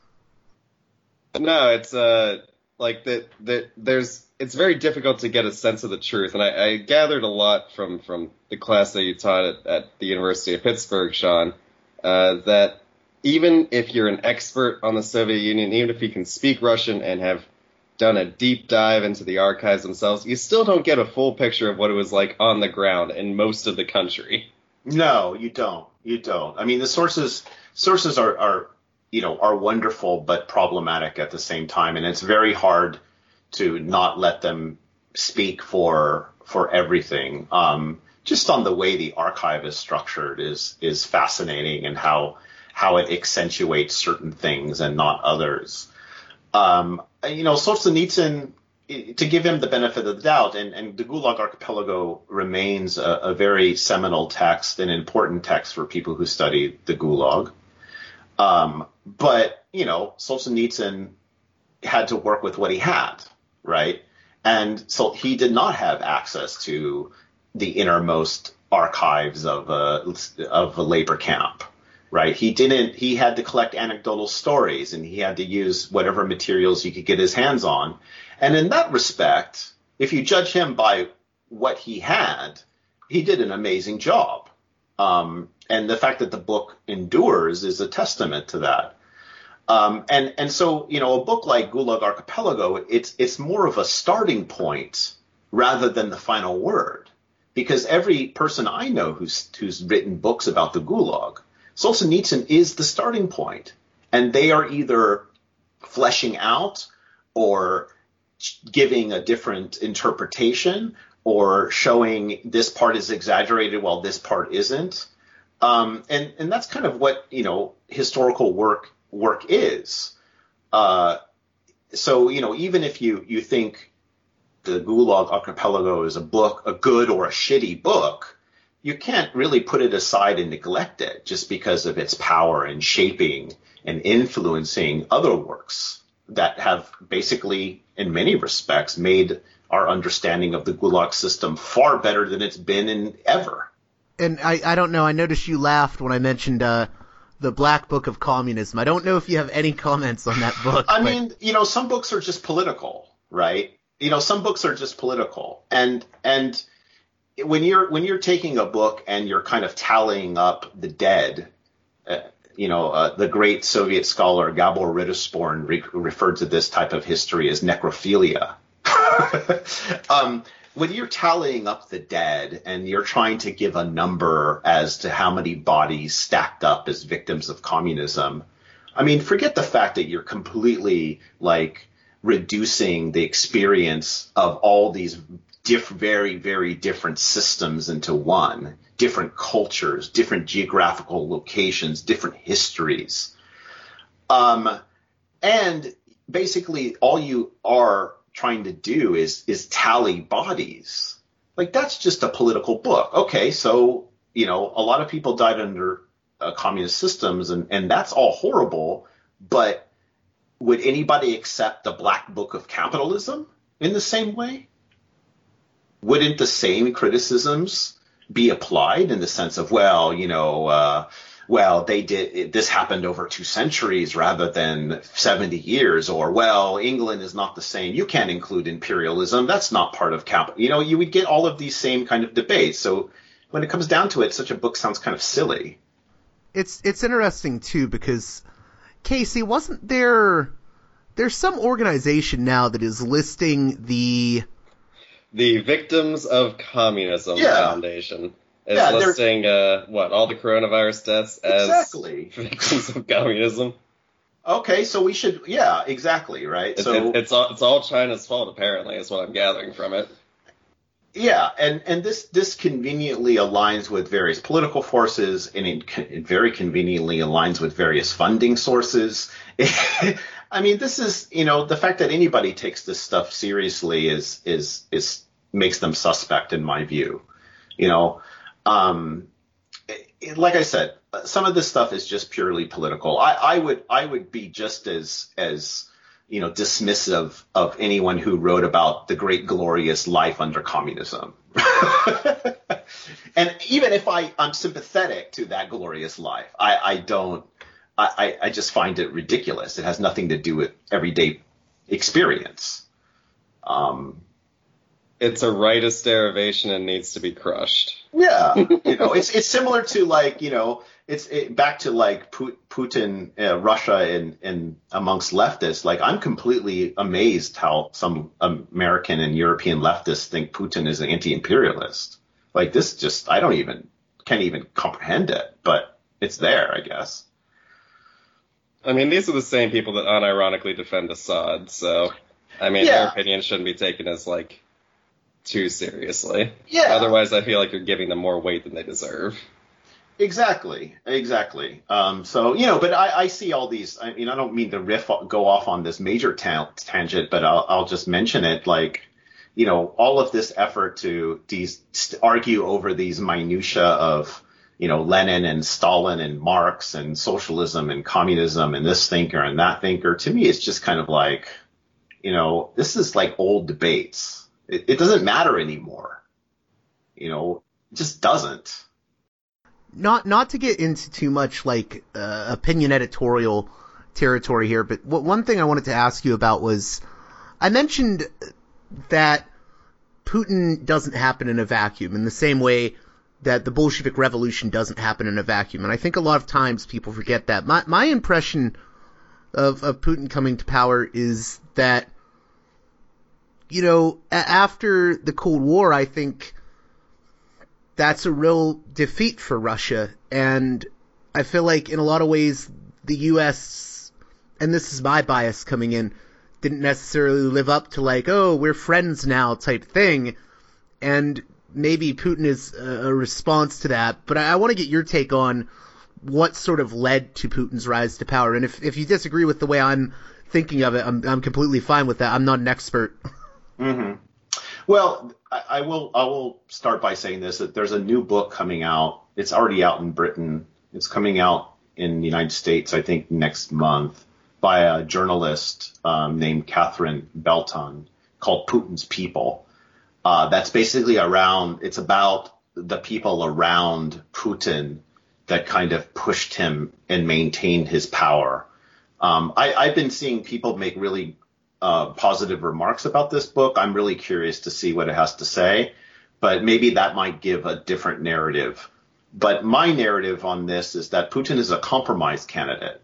No, it's it's very difficult to get a sense of the truth, and I gathered a lot from the class that you taught at the University of Pittsburgh, Sean, that even if you're an expert on the Soviet Union, even if you can speak Russian and have done a deep dive into the archives themselves, you still don't get a full picture of what it was like on the ground in most of the country. No, you don't. You don't. I mean, the sources are wonderful but problematic at the same time, and it's very hard to not let them speak for everything. Just on the way the archive is structured is fascinating, and how it accentuates certain things and not others. Solzhenitsyn, to give him the benefit of the doubt, and the Gulag Archipelago remains a very seminal text, an important text for people who study the Gulag. But Solzhenitsyn had to work with what he had, right? And so he did not have access to the innermost archives of a labor camp, right? He had to collect anecdotal stories, and he had to use whatever materials he could get his hands on. And in that respect, if you judge him by what he had, he did an amazing job. And the fact that the book endures is a testament to that. And so, a book like Gulag Archipelago, it's more of a starting point rather than the final word, because every person I know who's written books about the Gulag, Solzhenitsyn is the starting point, and they are either fleshing out or giving a different interpretation or showing this part is exaggerated while this part isn't. And that's kind of what, historical work is. So, even if you think the Gulag Archipelago is a book, a good or a shitty book, you can't really put it aside and neglect it just because of its power in shaping and influencing other works that have basically, in many respects, made our understanding of the Gulag system far better than it's been in ever. And I don't know, I noticed you laughed when I mentioned the Black Book of Communism. I don't know if you have any comments on that book. I mean, some books are just political, right? Some books are just political. And when you're taking a book and you're kind of tallying up the dead, the great Soviet scholar Gabor Rittersporn referred to this type of history as necrophilia. When you're tallying up the dead and you're trying to give a number as to how many bodies stacked up as victims of communism, I mean, forget the fact that you're completely reducing the experience of all these very, very different systems into one, different cultures, different geographical locations, different histories. And basically all you are trying to do is tally bodies. That's just a political book. Okay, so, a lot of people died under communist systems, and that's all horrible, but would anybody accept the Black Book of Capitalism in the same way? Wouldn't the same criticisms be applied in the sense of, they did this happened over 2 centuries rather than 70 years, or England is not the same. You can't include imperialism. That's not part of capital. You would get all of these same kind of debates. So when it comes down to it, such a book sounds kind of silly. It's interesting too, because Casey, wasn't there's some organization now that is listing the Victims of Communism Foundation. It's listing all the coronavirus deaths as victims of communism. Okay, so we should, exactly, right? It's all China's fault, apparently, is what I'm gathering from it. Yeah, and this conveniently aligns with various political forces, and it very conveniently aligns with various funding sources. I mean, this is, the fact that anybody takes this stuff seriously is makes them suspect in my view. Like I said, some of this stuff is just purely political. I would be just as dismissive of anyone who wrote about the great glorious life under communism. And even if I'm sympathetic to that glorious life, I just find it ridiculous. It has nothing to do with everyday experience. It's a rightist derivation and needs to be crushed. Yeah, it's similar to back to Putin, Russia, and amongst leftists. I'm completely amazed how some American and European leftists think Putin is an anti-imperialist. This just can't even comprehend it, but it's there, I guess. I mean, these are the same people that unironically defend Assad, so their opinion shouldn't be taken as too seriously. Yeah. Otherwise, I feel like you're giving them more weight than they deserve. Exactly. But I see all these. I mean, I don't mean to go off on this major tangent, but I'll just mention it. All of this effort to argue over these minutia of, Lenin and Stalin and Marx and socialism and communism and this thinker and that thinker. To me, it's just kind of this is old debates. It doesn't matter anymore. It just doesn't. Not to get into too much opinion editorial territory here, but one thing I wanted to ask you about was, I mentioned that Putin doesn't happen in a vacuum in the same way that the Bolshevik Revolution doesn't happen in a vacuum. And I think a lot of times people forget that. My impression of Putin coming to power is that, after the Cold War, I think that's a real defeat for Russia. And I feel like in a lot of ways, the U.S., and this is my bias coming in, didn't necessarily live up to we're friends now type thing. And maybe Putin is a response to that. But I want to get your take on what sort of led to Putin's rise to power. And if you disagree with the way I'm thinking of it, I'm completely fine with that. I'm not an expert. Mm-hmm. Well, I will start by saying this, that there's a new book coming out. It's already out in Britain. It's coming out in the United States, I think, next month by a journalist named Catherine Belton called Putin's People. That's basically it's about the people around Putin that kind of pushed him and maintained his power. I've been seeing people make really positive remarks about this book. I'm really curious to see what it has to say, but maybe that might give a different narrative. But my narrative on this is that Putin is a compromise candidate.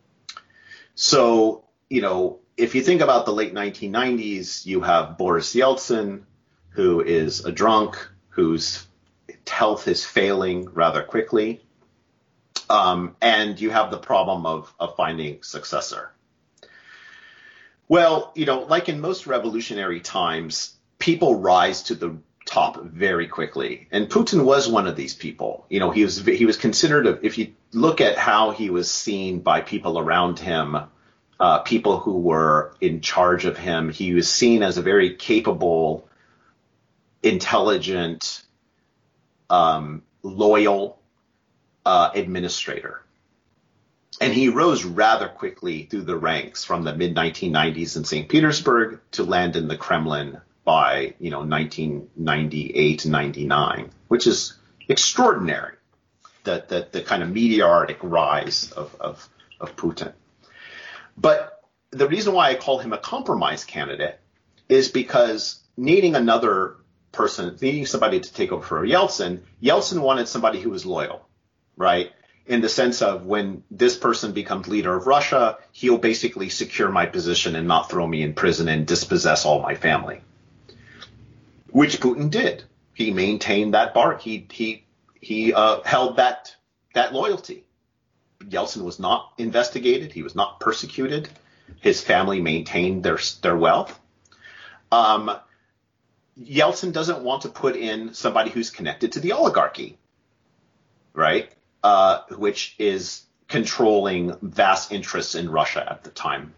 So, if you think about the late 1990s, you have Boris Yeltsin, who is a drunk, whose health is failing rather quickly. And you have the problem of finding successor. Well, like in most revolutionary times, people rise to the top very quickly. And Putin was one of these people. He was considered, if you look at how he was seen by people around him, people who were in charge of him, he was seen as a very capable, intelligent, loyal administrator. And he rose rather quickly through the ranks from the mid-1990s in St. Petersburg to land in the Kremlin by 1998, 99, which is extraordinary, the kind of meteoric rise of Putin. But the reason why I call him a compromise candidate is because needing somebody to take over for Yeltsin wanted somebody who was loyal, right? In the sense of when this person becomes leader of Russia, he'll basically secure my position and not throw me in prison and dispossess all my family, which Putin did. He maintained that bar. He held that loyalty. Yeltsin was not investigated. He was not persecuted. His family maintained their wealth. Yeltsin doesn't want to put in somebody who's connected to the oligarchy, right? Which is controlling vast interests in Russia at the time.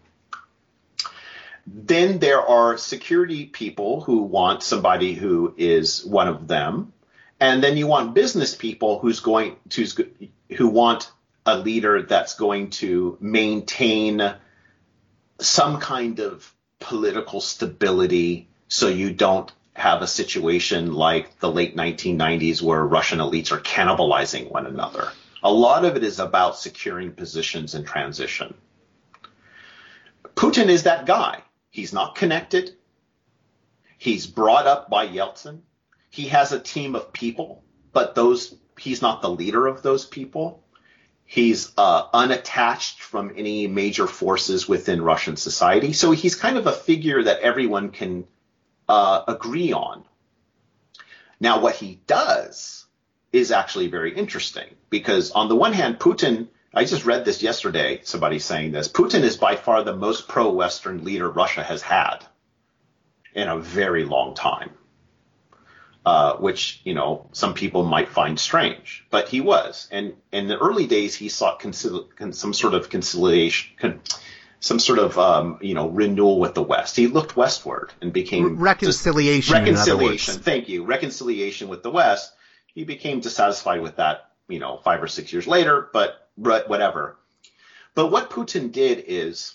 Then there are security people who want somebody who is one of them. And then you want business people who want a leader that's going to maintain some kind of political stability so you don't have a situation like the late 1990s where Russian elites are cannibalizing one another. A lot of it is about securing positions in transition. Putin is that guy. He's not connected. He's brought up by Yeltsin. He has a team of people, but he's not the leader of those people. He's unattached from any major forces within Russian society. So he's kind of a figure that everyone can agree on. Now, what he does is actually very interesting because on the one hand, Putin, I just read this yesterday, somebody saying this, Putin is by far the most pro-Western leader Russia has had in a very long time, which, some people might find strange, but he was. And in the early days, he sought some sort of conciliation, some sort of, renewal with the West. He looked westward and became reconciliation. Reconciliation. Thank you. Reconciliation with the West. He became dissatisfied with that, 5 or 6 years later, but whatever. But what Putin did is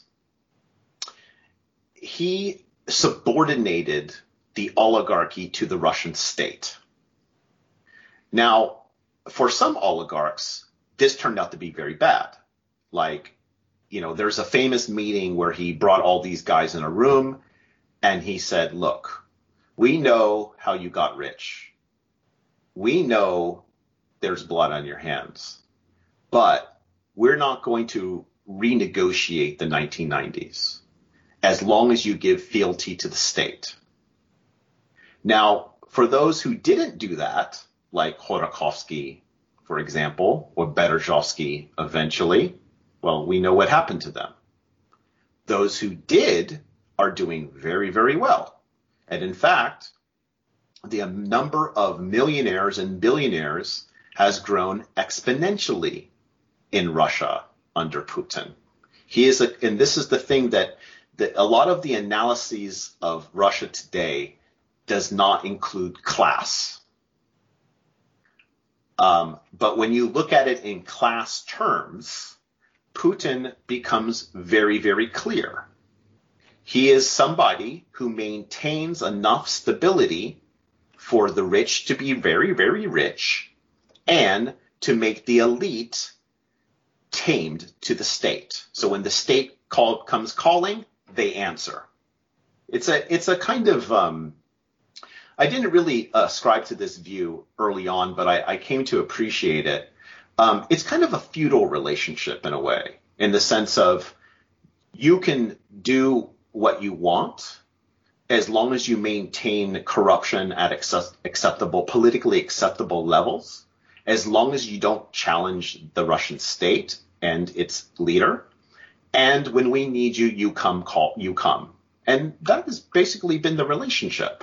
he subordinated the oligarchy to the Russian state. Now, for some oligarchs, this turned out to be very bad. Like, there's a famous meeting where he brought all these guys in a room and he said, look, we know how you got rich. We know there's blood on your hands, but we're not going to renegotiate the 1990s as long as you give fealty to the state. Now, for those who didn't do that, like Khodorkovsky, for example, or Berezovsky eventually, well, we know what happened to them. Those who did are doing very, very well. And in fact, the number of millionaires and billionaires has grown exponentially in Russia under Putin. And this is the thing that a lot of the analyses of Russia today does not include class. But when you look at it in class terms, Putin becomes very, very clear. He is somebody who maintains enough stability for the rich to be very, very rich and to make the elite tamed to the state. So when the state comes calling, they answer. It's a kind of I didn't really ascribe to this view early on, but I came to appreciate it. It's kind of a feudal relationship in a way, in the sense of you can do what you want as long as you maintain corruption at politically acceptable levels, as long as you don't challenge the Russian state and its leader. And when we need you, you come. And that has basically been the relationship.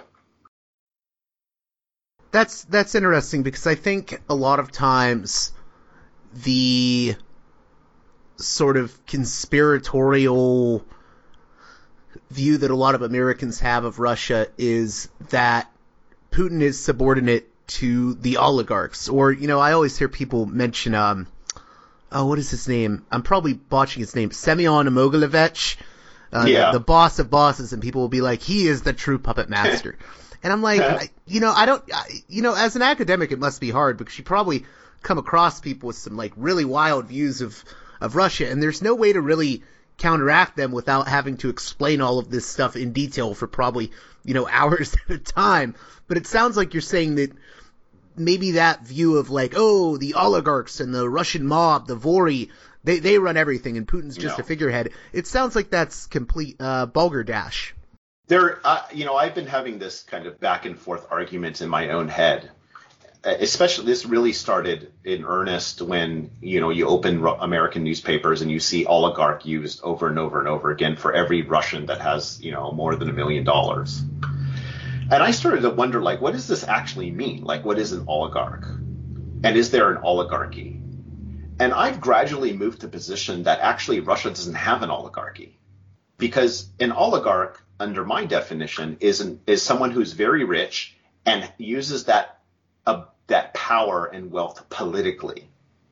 That's interesting, because I think a lot of times the sort of conspiratorial view that a lot of Americans have of Russia is that Putin is subordinate to the oligarchs. Or, I always hear people mention, what is his name? I'm probably botching his name. Semyon Mogilevich, the boss of bosses, and people will be like, he is the true puppet master. And I'm like, as an academic, it must be hard, because you probably come across people with some like really wild views of Russia, and there's no way to really counteract them without having to explain all of this stuff in detail for probably, hours at a time. But it sounds like you're saying that maybe that view of like, oh, the oligarchs and the Russian mob, the Vori, they run everything, and Putin's just a figurehead. It sounds like that's complete balderdash. I've been having this kind of back and forth argument in my own head. Especially, this really started in earnest when, you open American newspapers and you see oligarch used over and over and over again for every Russian that has, more than $1 million. And I started to wonder, like, what does this actually mean? Like, what is an oligarch? And is there an oligarchy? And I've gradually moved to position that actually Russia doesn't have an oligarchy. Because an oligarch, under my definition, is someone who's very rich and uses that power and wealth politically.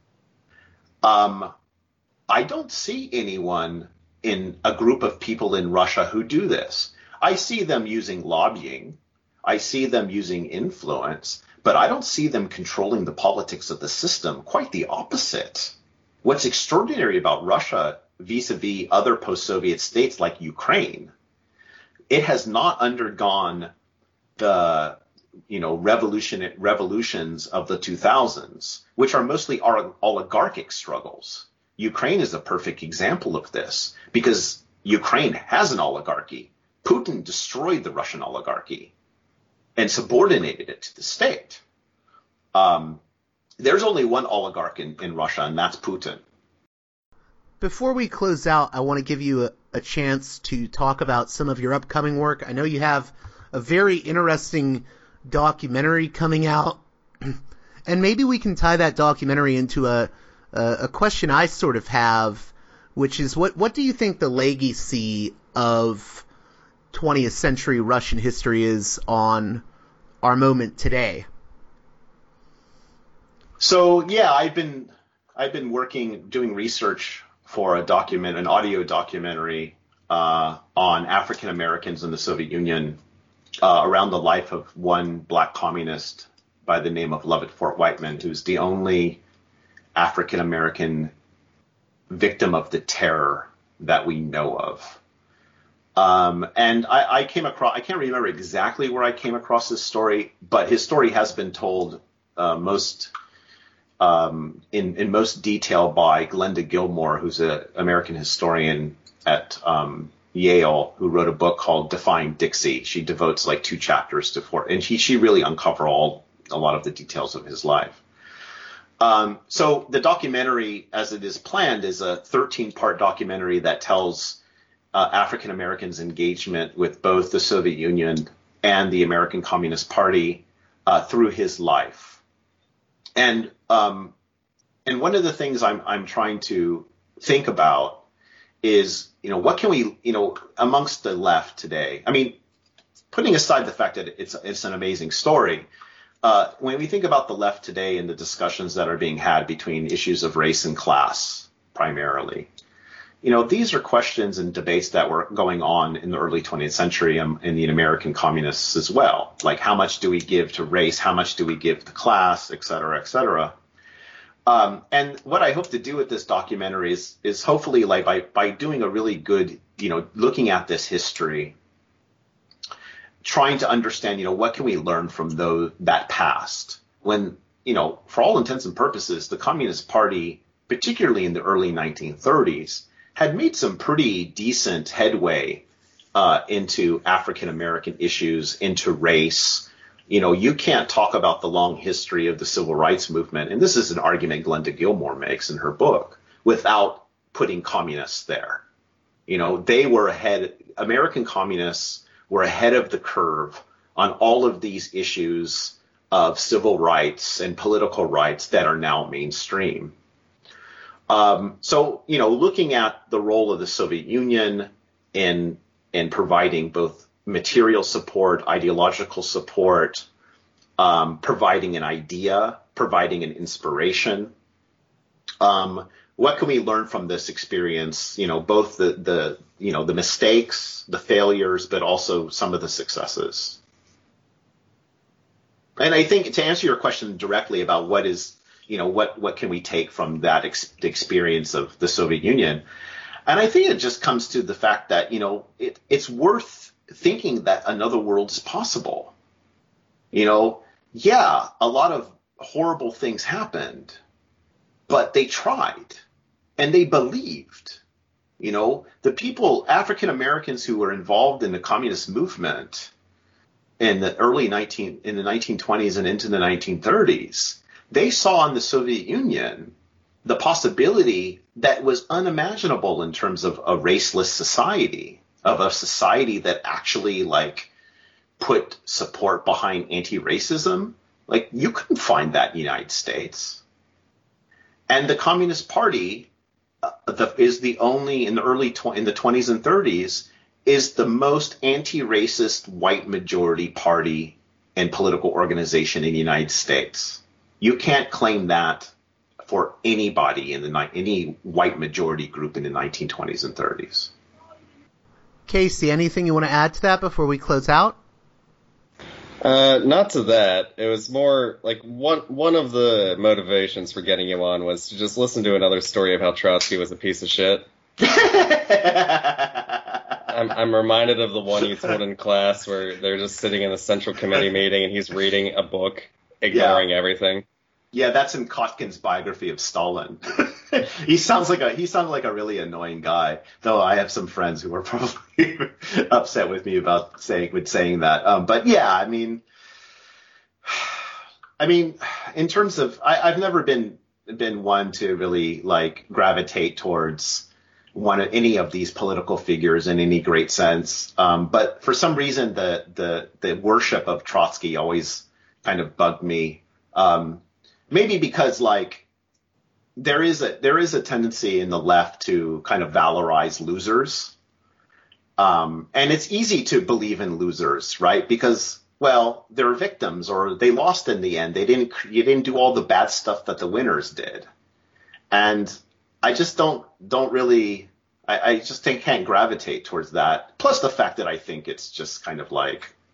I don't see anyone in a group of people in Russia who do this. I see them using lobbying. I see them using influence, but I don't see them controlling the politics of the system. Quite the opposite. What's extraordinary about Russia vis-a-vis other post-Soviet states like Ukraine, it has not undergone the revolutions of the 2000s, which are mostly oligarchic struggles. Ukraine is a perfect example of this, because Ukraine has an oligarchy. Putin destroyed the Russian oligarchy and subordinated it to the state. There's only one oligarch in Russia, and that's Putin. Before we close out, I want to give you a chance to talk about some of your upcoming work. I know you have a very interesting documentary coming out, and maybe we can tie that documentary into a question I sort of have, which is what do you think the legacy of 20th century Russian history is on our moment today? So yeah, I've been doing research for an audio documentary on African Americans in the Soviet Union around the life of one black communist by the name of Lovett Fort Whiteman, who's the only African American victim of the terror that we know of. And I came across, I can't remember exactly where I came across this story, but his story has been told in most detail by Glenda Gilmore, who's an American historian at Yale, who wrote a book called Defying Dixie. She devotes like 2 chapters to Fort, and she really uncovered a lot of the details of his life. So the documentary, as it is planned, is a 13-part documentary that tells African Americans' engagement with both the Soviet Union and the American Communist Party through his life. And one of the things I'm trying to think about is, what can we, amongst the left today? I mean, putting aside the fact that it's an amazing story, when we think about the left today and the discussions that are being had between issues of race and class primarily, these are questions and debates that were going on in the early 20th century in the American communists as well. Like, how much do we give to race? How much do we give to class, et cetera, et cetera? And what I hope to do with this documentary is hopefully, like, by doing a really good, looking at this history, trying to understand, what can we learn from that past when, for all intents and purposes, the Communist Party, particularly in the early 1930s, had made some pretty decent headway into African American issues, into race. You can't talk about the long history of the civil rights movement, and this is an argument Glenda Gilmore makes in her book, without putting communists there. They were ahead. American communists were ahead of the curve on all of these issues of civil rights and political rights that are now mainstream. So, looking at the role of the Soviet Union in providing both material support, ideological support, providing an idea, providing an inspiration. What can we learn from this experience? Both the mistakes, the failures, but also some of the successes. And I think, to answer your question directly about what is, what can we take from that experience of the Soviet Union? And I think it just comes to the fact that, it's worth thinking that another world is possible. Yeah, a lot of horrible things happened, but they tried and they believed. The people, African Americans who were involved in the communist movement in the 1920s and into the 1930s, they saw in the Soviet Union the possibility that was unimaginable in terms of a raceless society, of a society that actually put support behind anti-racism. You couldn't find that in the United States. And the Communist Party is the only, in the 20s and 30s, is the most anti-racist white majority party and political organization in the United States. You can't claim that for anybody in any white majority group in the 1920s and 30s. Casey, anything you want to add to that before we close out? Not to that. It was more like one of the motivations for getting him on was to just listen to another story of how Trotsky was a piece of shit. I'm reminded of the one you told in class where they're just sitting in the Central Committee meeting and he's reading a book, ignoring everything. Yeah, that's in Kotkin's biography of Stalin. He sounded like a really annoying guy, though I have some friends who were probably upset with me about saying that. But yeah, I mean, in terms of, I've never been one to really gravitate towards any of these political figures in any great sense. But for some reason, the worship of Trotsky always kind of bugged me. Maybe because there is a tendency in the left to kind of valorize losers. And it's easy to believe in losers, right? Because, well, they're victims or they lost in the end. You didn't do all the bad stuff that the winners did. And I just don't really, I just can't gravitate towards that. Plus the fact that I think it's just kind of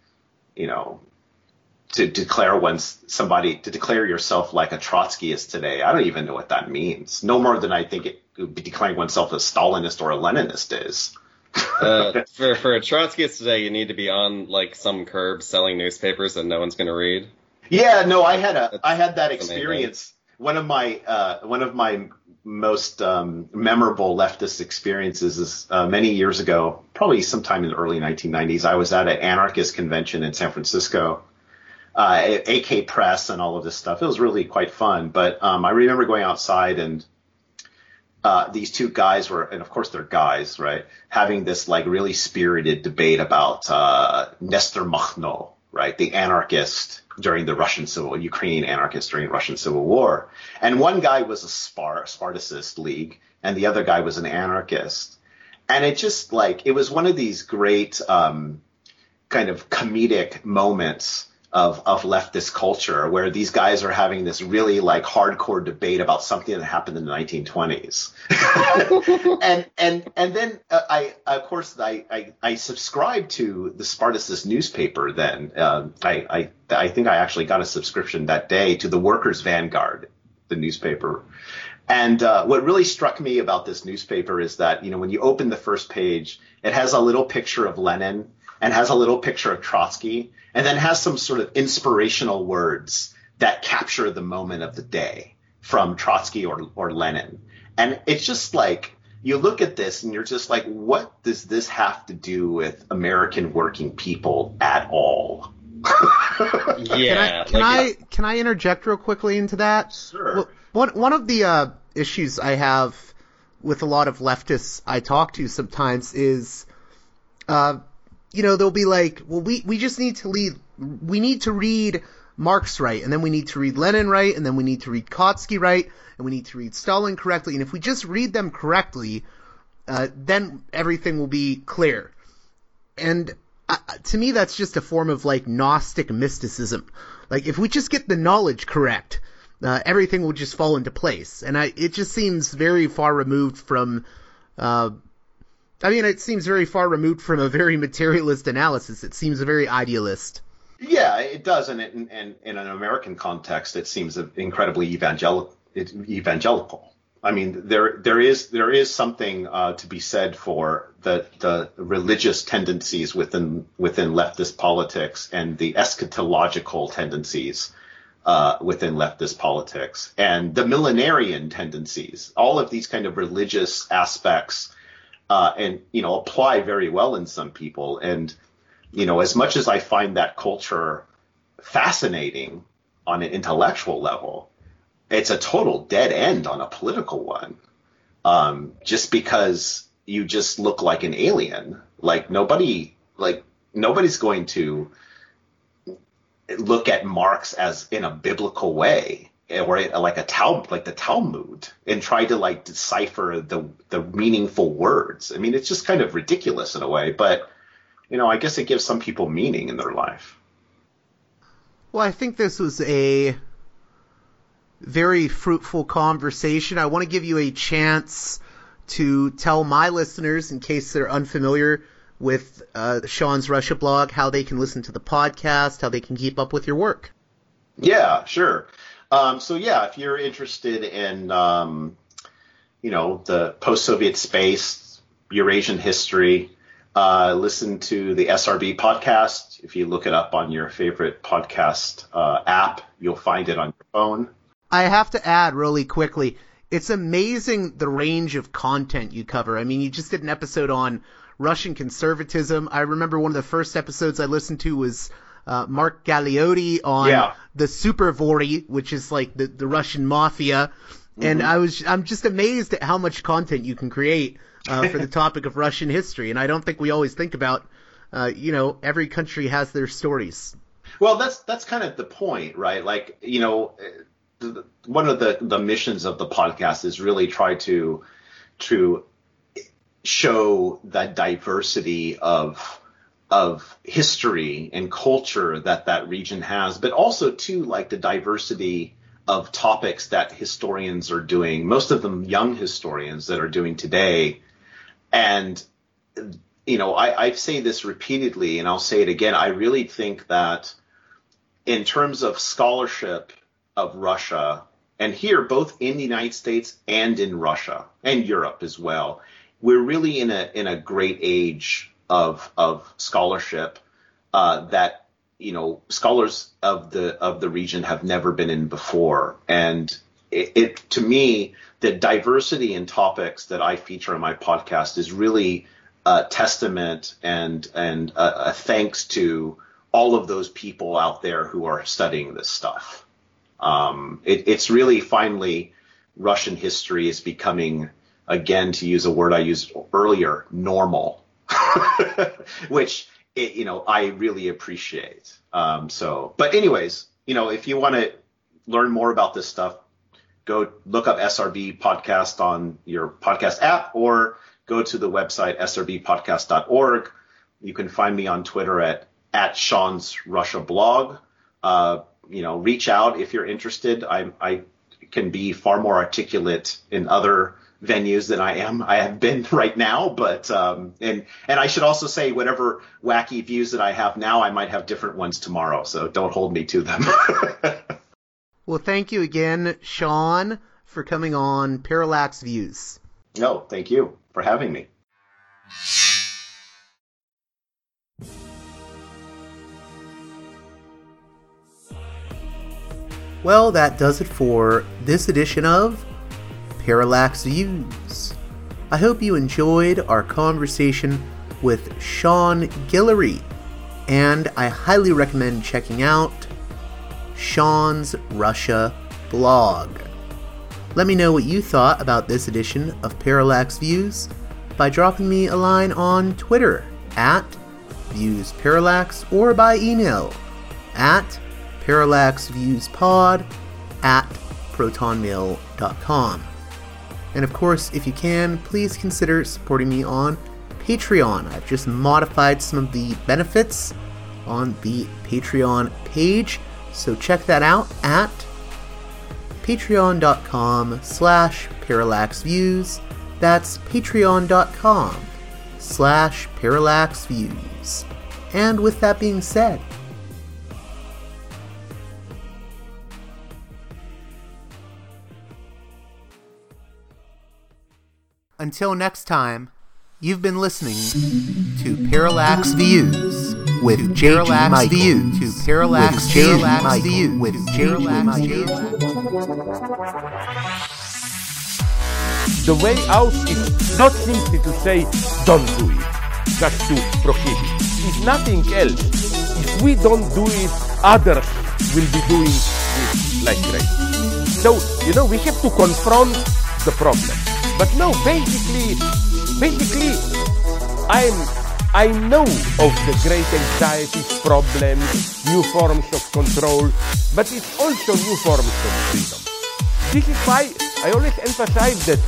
to declare yourself like a Trotskyist today. I don't even know what that means. No more than I think it would be declaring oneself a Stalinist or a Leninist is. For a Trotskyist today, you need to be on some curb selling newspapers that no one's going to read. Yeah, no, I had that experience. One of my most memorable leftist experiences is many years ago, probably sometime in the early 1990s. I was at an anarchist convention in San Francisco. AK Press and all of this stuff. It was really quite fun. But I remember going outside and these two guys were, and of course they're guys, right, having this really spirited debate about Nestor Makhno, right, the anarchist during the Ukrainian anarchist during the Russian Civil War. And one guy was a Spartacist League, and the other guy was an anarchist. And it just it was one of these great kind of comedic moments of leftist culture where these guys are having this really like hardcore debate about something that happened in the 1920s. and then I subscribed to the Spartacus newspaper then. I think I actually got a subscription that day to the Workers' Vanguard, the newspaper. And what really struck me about this newspaper is that, when you open the first page, it has a little picture of Lenin and has a little picture of Trotsky, and then has some sort of inspirational words that capture the moment of the day from Trotsky or Lenin. And it's just like, you look at this and you're just like, what does this have to do with American working people at all? Yeah. Can I interject real quickly into that? Sure. Well, one of the issues I have with a lot of leftists I talk to sometimes is, they'll be like, well, we just need to read Marx right, and then we need to read Lenin right, and then we need to read Kautsky right, and we need to read Stalin correctly, and if we just read them correctly, then everything will be clear. And to me, that's just a form of like Gnostic mysticism. Like, if we just get the knowledge correct, everything will just fall into place. And it just seems very far removed from, it seems very far removed from a very materialist analysis. It seems very idealist. Yeah, it does. And in an American context, it seems incredibly evangelical. I mean, there is something to be said for the religious tendencies within leftist politics and the eschatological tendencies within leftist politics and the millenarian tendencies. All of these kind of religious aspects apply very well in some people. And as much as I find that culture fascinating on an intellectual level, it's a total dead end on a political one. Just because you just look like an alien, nobody's going to look at Marx as in a biblical way or like the Talmud and try to decipher the meaningful words. I mean, it's just kind of ridiculous in a way, but I guess it gives some people meaning in their life. Well, I think this was a very fruitful conversation. I want to give you a chance to tell my listeners, in case they're unfamiliar with Sean's Russia blog, how they can listen to the podcast, how they can keep up with your work. Yeah, sure. If you're interested in, the post-Soviet space, Eurasian history, listen to the SRB podcast. If you look it up on your favorite podcast app, you'll find it on your phone. I have to add really quickly, it's amazing the range of content you cover. I mean, you just did an episode on Russian conservatism. I remember one of the first episodes I listened to was Mark Galeotti on the Supervori, which is like the Russian mafia. And I'm just amazed at how much content you can create for the topic of Russian history. And I don't think we always think about, every country has their stories. Well, that's kind of the point, right? One of the missions of the podcast is really try to show that diversity of history and culture that region has, but also too the diversity of topics that historians are doing, most of them young historians that are doing today. And I say this repeatedly, and I'll say it again. I really think that in terms of scholarship of Russia, and here both in the United States and in Russia and Europe as well, we're really in a great age of scholarship that scholars of the region have never been in before. And it to me, the diversity in topics that I feature on my podcast is really a testament and a thanks to all of those people out there who are studying this stuff. It's really finally Russian history is becoming, again, to use a word I used earlier, normal, which I really appreciate. But anyways, if you want to learn more about this stuff, go look up SRB podcast on your podcast app or go to the website srbpodcast.org. You can find me on Twitter at at Sean's Russia blog. Reach out if you're interested. I can be far more articulate in other venues than I have been right now, but and I should also say whatever wacky views that I have now, I might have different ones tomorrow, so don't hold me to them. Well, thank you again, Sean, for coming on Parallax Views. No, thank you for having me. Well, that does it for this edition of Parallax Views. I hope you enjoyed our conversation with Sean Guillory, and I highly recommend checking out Sean's Russia blog. Let me know what you thought about this edition of Parallax Views by dropping me a line on Twitter at ViewsParallax or by email at parallaxviewspod@protonmail.com. And of course, if you can, please consider supporting me on Patreon. I've just modified some of the benefits on the Patreon page, so check that out at patreon.com/parallaxviews. That's patreon.com/parallaxviews. And with that being said, until next time, you've been listening to Parallax Views with J.G. Views. To Parallax Views with Parallax Views. The way out is not simply to say, don't do it, just to prohibit. If nothing else, if we don't do it, others will be doing it like crazy. So, we have to confront the problem. But no, basically, I know of the great anxieties, problems, new forms of control, but it's also new forms of freedom. This is why I always emphasize that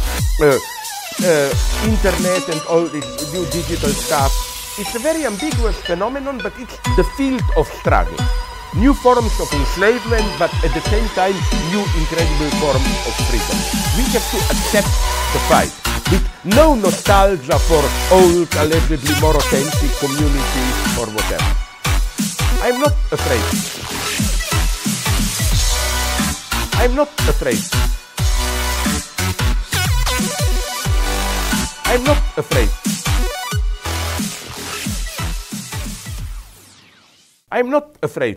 internet and all this new digital stuff, it's a very ambiguous phenomenon, but it's the field of struggle. New forms of enslavement, but at the same time, new incredible forms of freedom. We have to accept the fight with no nostalgia for old, allegedly more authentic communities or whatever. I'm not afraid. I'm not afraid. I'm not afraid. I'm not afraid.